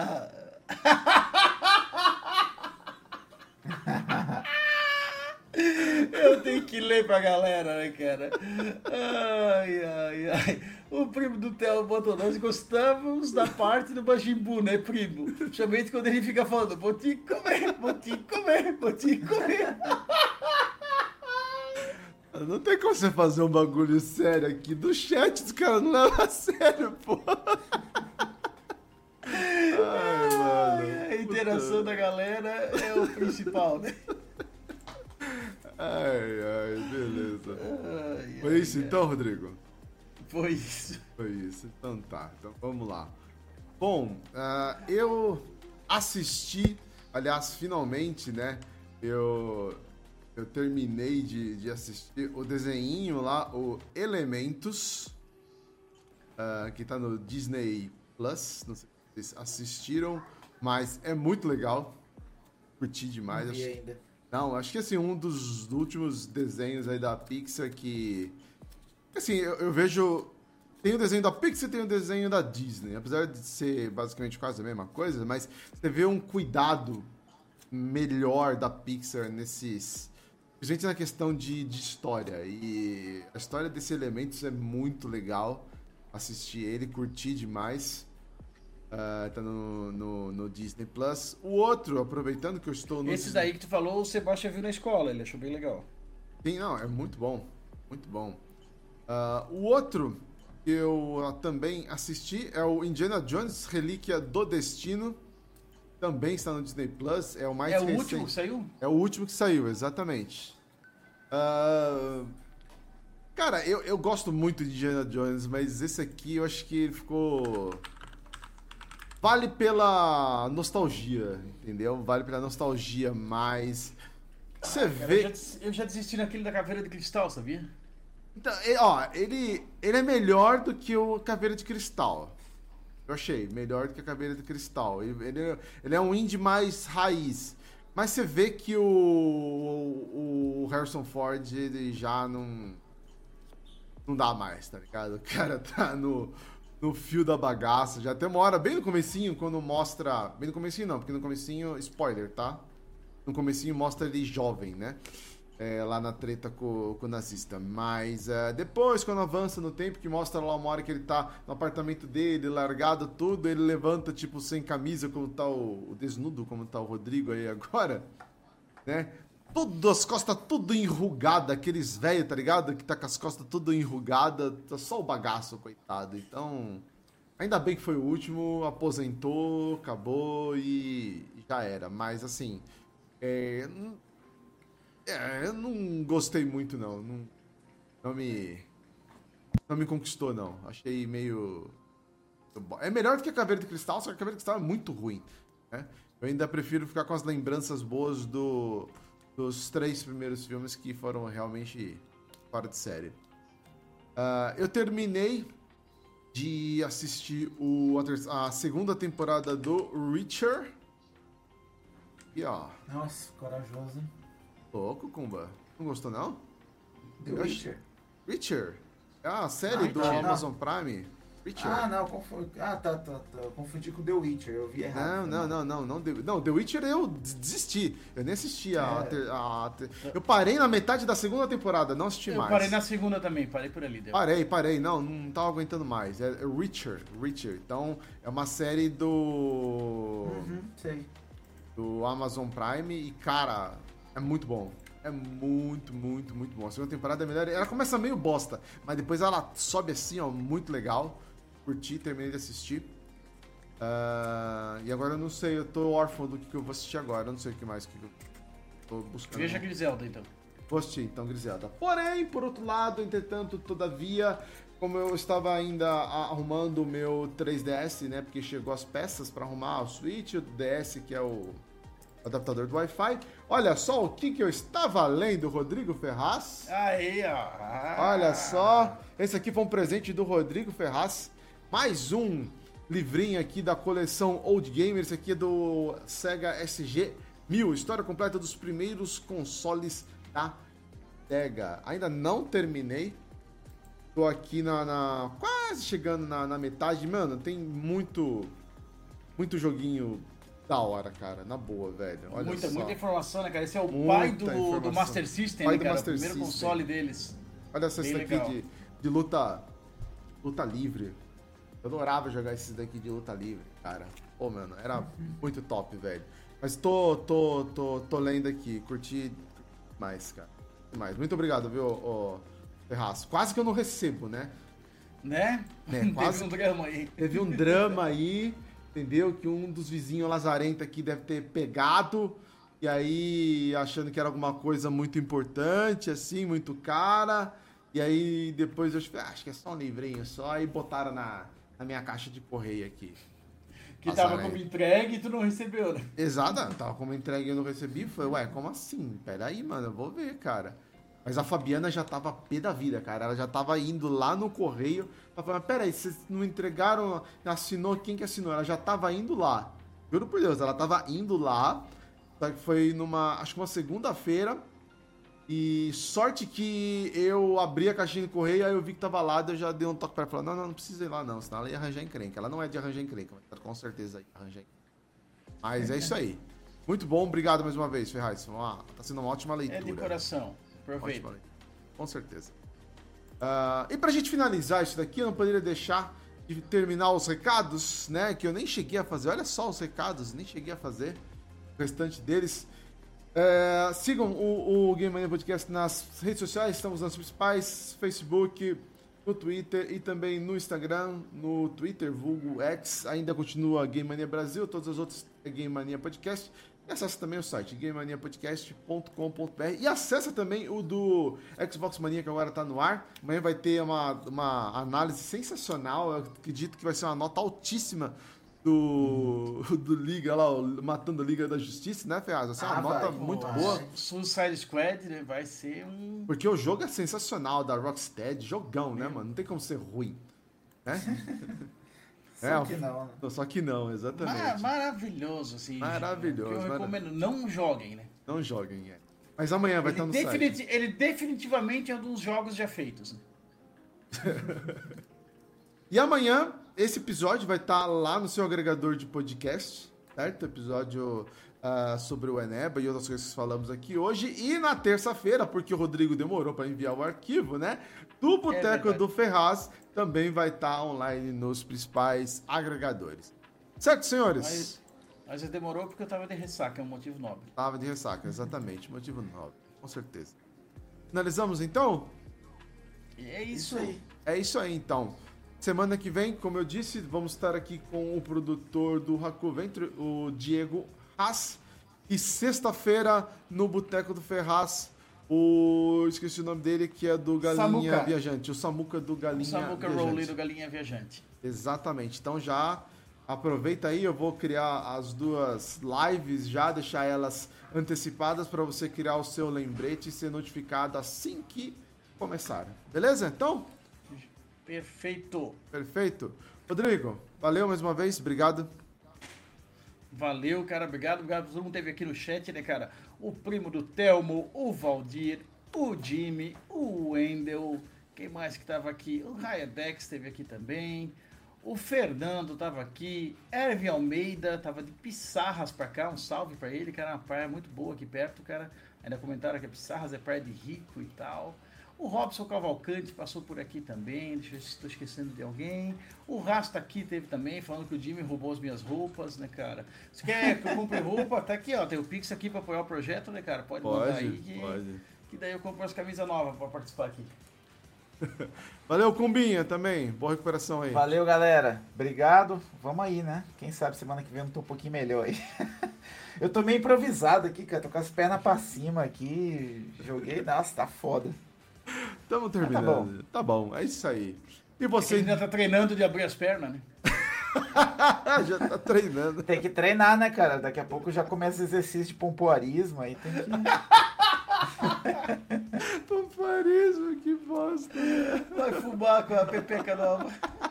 Eu tenho que ler pra galera, né, cara? Ai, ai, ai. O primo do Theo botou, nós gostamos da parte do Majin Buu, né, primo? Principalmente quando ele fica falando, vou te comer, vou te comer, vou te comer. Não tem como você fazer um bagulho sério aqui. Do chat, os caras não levam a sério, pô. Ai, mano. A interação da galera é o principal, né? Ai, ai, beleza. Ai, Foi ai, isso ai. então, Rodrigo? Foi isso. Foi isso. Então tá. Então vamos lá. Bom, ah, eu assisti, aliás, finalmente, né? Eu, eu terminei de, de assistir o desenhinho lá, o Elementos, ah, que tá no Disney Plus. Não sei se vocês assistiram, mas é muito legal. Curti demais. Não vi Acho- ainda. Não, acho que assim, um dos últimos desenhos aí da Pixar que. Assim, eu, eu vejo. Tem o desenho da Pixar e tem o desenho da Disney. Apesar de ser basicamente quase a mesma coisa, mas você vê um cuidado melhor da Pixar nesses. Principalmente na questão de, de história. E a história desse Elementos é muito legal. Assistir ele, curti demais. Uh, tá no, no, no Disney Plus. O outro, aproveitando que eu estou no... Esse Disney... daí que tu falou, o Sebastião viu na escola, ele achou bem legal. Sim, não, é muito bom. Muito bom. Uh, o outro que eu uh, também assisti é o Indiana Jones Relíquia do Destino. Também está no Disney Plus. É o mais É o recente. último que saiu? É o último que saiu, exatamente. Uh... Cara, eu, eu gosto muito de Indiana Jones, mas esse aqui eu acho que ele ficou... Vale pela nostalgia, entendeu? Vale pela nostalgia, mas... Você Cara, vê... eu, já, eu já desisti naquele da Caveira de Cristal, sabia? Então, e- ó, ele, ele é melhor do que o Caveira de Cristal. Eu achei, melhor do que a Caveira de Cristal. Ele, ele, ele é um indie mais raiz. Mas você vê que o, o, o Harrison Ford, ele já não... Não dá mais, tá ligado? O cara tá no... no fio da bagaça, já tem uma hora bem no comecinho, quando mostra... Bem no comecinho não, porque no comecinho... Spoiler, tá? No comecinho mostra ele jovem, né? É, lá na treta com, com o nazista. Mas é, depois, quando avança no tempo, que mostra lá uma hora que ele tá no apartamento dele, largado tudo, ele levanta, tipo, sem camisa, como tá o, o desnudo, como tá o Rodrigo aí agora, né? Tudo, as costas tudo enrugada, aqueles velhos, tá ligado? Que tá com as costas tudo enrugada, tá só o bagaço, coitado. Então, ainda bem que foi o último, aposentou, acabou e, e já era. Mas, assim, é, é, eu não gostei muito, não. Não, não me, não me conquistou, não. Achei meio... É melhor do que a Caveira de Cristal, só que a Caveira de Cristal é muito ruim, né? Eu ainda prefiro ficar com as lembranças boas do... dos três primeiros filmes que foram realmente fora de série. Uh, eu terminei de assistir o, a, ter- a segunda temporada do Reacher. E ó, Nossa, corajoso, hein? louco, Kumba. Não gostou, não? The Eu Witcher. Reacher. É a série Ah, do não, Amazon Prime. Reacher. Ah, não, confundi. Ah, tá, tá, tá. Eu confundi com The Witcher, eu vi errado. Não, não, não, não, não, The, não, The Witcher eu des- desisti. Eu nem assisti a, É. ter- a ter- Eu parei na metade da segunda temporada, não assisti Eu mais. parei na segunda também, parei por ali. Deu. Parei, parei, não, não tava aguentando mais. É Reacher, Reacher. Então, é uma série do Uhum, sei. do Amazon Prime e, cara, é muito bom. É muito, muito, muito bom. A segunda temporada é melhor. Ela começa meio bosta, mas depois ela sobe assim, ó, muito legal. Curti, terminei de assistir. Ah, e agora eu não sei, eu tô órfão do que, que eu vou assistir agora. Eu não sei o que mais que eu tô buscando. Veja Griselda, então. Vou assistir, então, Griselda. Porém, por outro lado, entretanto, todavia, como eu estava ainda a- arrumando o meu três D S, né? Porque chegou as peças para arrumar o Switch, o D S, que é o adaptador do Wi-Fi. Olha só o que, que eu estava lendo, Rodrigo Ferraz. Aí, ó. Olha só, esse aqui foi um presente do Rodrigo Ferraz. Mais um livrinho aqui da coleção Old Gamer. Esse aqui é do Sega S G mil. História completa dos primeiros consoles da Sega. Ainda não terminei. Tô aqui na, na- quase chegando na, na metade. Mano, tem muito muito joguinho da hora, cara. Na boa, velho. Olha Muita, só. muita informação, né, cara? Esse é o Muita pai do, informação. do Master System, Pai né, do cara? Master o primeiro System. console deles. Olha só Bem isso daqui legal. de, de luta luta livre. Eu adorava jogar esses daqui de luta livre, cara. Pô, mano, era muito top, velho. Mas tô, tô, tô, tô lendo aqui, curti mais, cara. Mais. Muito obrigado, viu, ô, Ferraz. Quase que eu não recebo, né? Né? É, quase- Teve um drama aí. Teve um drama aí, entendeu? Que um dos vizinhos lazarento aqui deve ter pegado. E aí, achando que era alguma coisa muito importante, assim, muito cara. E aí, depois eu falei, ah, acho que é só um livrinho só. Aí botaram na, na minha caixa de correio aqui. Que tava Lazarento. como entregue e tu não recebeu, né? Exato, tava como entregue e eu não recebi. Falei, ué, como assim? Peraí, mano, eu vou ver, cara. Mas a Fabiana já tava pé da vida, cara. Ela já tava indo lá no correio. Ela falou, peraí, vocês não entregaram, assinou, quem que assinou? Ela já tava indo lá. Juro por Deus, ela tava indo lá. Só que foi numa, acho que uma segunda-feira. E sorte que eu abri a caixinha de correio, aí eu vi que tava lá, daí eu já dei um toque pra ela. Falei, não, não, não precisa ir lá não, senão ela ia arranjar encrenca. Ela não é de arranjar encrenca, mas com certeza ia arranjar encrenca. Mas é isso aí. Muito bom, obrigado mais uma vez, Ferraz. Foi uma- Tá sendo uma ótima leitura. É de coração. Aproveita. Ótima leitura. Com certeza. Ah, e pra gente finalizar isso daqui, eu não poderia deixar de terminar os recados, né? Que eu nem cheguei a fazer. Olha só os recados, nem cheguei a fazer o restante deles. É, sigam o, o Game Mania Podcast nas redes sociais. Estamos nas principais: Facebook, no Twitter e também no Instagram. No Twitter, vulgo X, ainda continua Game Mania Brasil. Todas as outras é Game Mania Podcast. E acessa também o site game mania podcast ponto com ponto b r e acessa também o do Xbox Mania, que agora está no ar. Amanhã vai ter uma, uma análise sensacional. Eu acredito que vai ser uma nota altíssima do, do Liga lá, o Matando a Liga da Justiça, né, Ferraz? Vai ser uma Ah, nota vai. muito Pô, boa. Suicide Squad, né, vai ser um... Porque o jogo é sensacional, da Rocksteady. Jogão, né, mano? Não tem como ser ruim. Né? Só É, que não, né? Só que não, exatamente. Mar- maravilhoso, assim. Maravilhoso, Que eu maravilhoso. recomendo, não joguem, né? Não joguem, é. Mas amanhã vai Ele, estar no definiti- site. ele definitivamente é um dos jogos já feitos. Né? E amanhã, esse episódio vai estar lá no seu agregador de podcast, certo? Episódio uh, sobre o Eneba e outras coisas que falamos aqui hoje. E na terça-feira, porque o Rodrigo demorou para enviar o arquivo, né? Do Boteco verdade. do Ferraz também vai estar online nos principais agregadores. Certo, senhores? Mas, mas ele demorou porque eu tava de ressaca, é um motivo nobre. Tava de ressaca, exatamente. Motivo nobre, com certeza. Finalizamos, então? E é isso aí. É isso aí, então. Semana que vem, como eu disse, vamos estar aqui com o produtor do Haku Venture, o Diego Haas. E sexta-feira, no Boteco do Ferraz, o... esqueci o nome dele, que é do Galinha Samuca. Viajante. O Samuca do Galinha O Samuca Viajante. Rowley do Galinha Viajante. Exatamente. Então já aproveita aí, eu vou criar as duas lives já, deixar elas antecipadas para você criar o seu lembrete e ser notificado assim que começar. Beleza? Então, Perfeito. perfeito. Rodrigo, valeu mais uma vez, obrigado. Valeu, cara. Obrigado. Obrigado por todo mundo que esteve aqui no chat, né, cara? O primo do Telmo, o Valdir, o Jimmy, o Wendel. Quem mais que tava aqui? O Rayadex esteve aqui também. O Fernando tava aqui. Ervin Almeida tava de Pissarras pra cá. Um salve pra ele, cara. Uma praia muito boa aqui perto, cara. Ainda comentaram que a Pissarras é praia de rico e tal. O Robson Cavalcante passou por aqui também, deixa eu ver se estou esquecendo de alguém. O Rasta aqui teve também, falando que o Jimmy roubou as minhas roupas, né, cara? Se quer que eu compre roupa, tá aqui, ó, tem o Pix aqui para apoiar o projeto, né, cara? Pode, Pode, mandar aí que, pode. que daí eu compro as camisas novas para participar aqui. Valeu, Cumbinha, também. Boa recuperação aí. Valeu, galera. Obrigado. Vamos aí, né? Quem sabe semana que vem eu tô um pouquinho melhor aí. Eu tô meio improvisado aqui, cara. Tô com as pernas pra cima aqui. Joguei, nossa, tá foda. Estamos terminando. Tá bom. Tá bom, é isso aí. E Você você ainda tá treinando de abrir as pernas, né? já tá treinando. Tem que treinar, né, cara? Daqui a pouco já começa exercício de pompoarismo, aí tem que... Pompoarismo, que bosta. Vai fumar com a pepeca nova.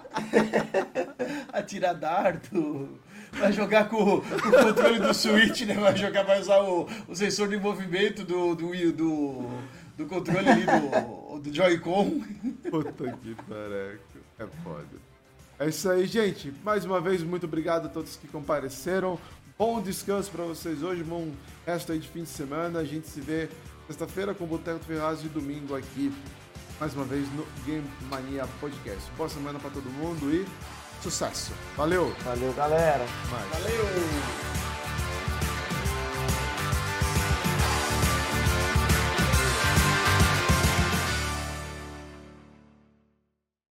Atirar dardo. Vai jogar com, com o controle do Switch, né? Vai jogar, vai usar o, o sensor de movimento do, do, do, do controle ali do, do Joy-Con. Puta que pariu. É foda. É isso aí, gente. Mais uma vez, muito obrigado a todos que compareceram. Bom descanso pra vocês hoje. Bom resto aí de fim de semana. A gente se vê sexta-feira com o Boteco do Ferraz e domingo aqui, mais uma vez, no Game Mania Podcast. Boa semana pra todo mundo e sucesso. Valeu! Valeu, galera. Mais. Valeu!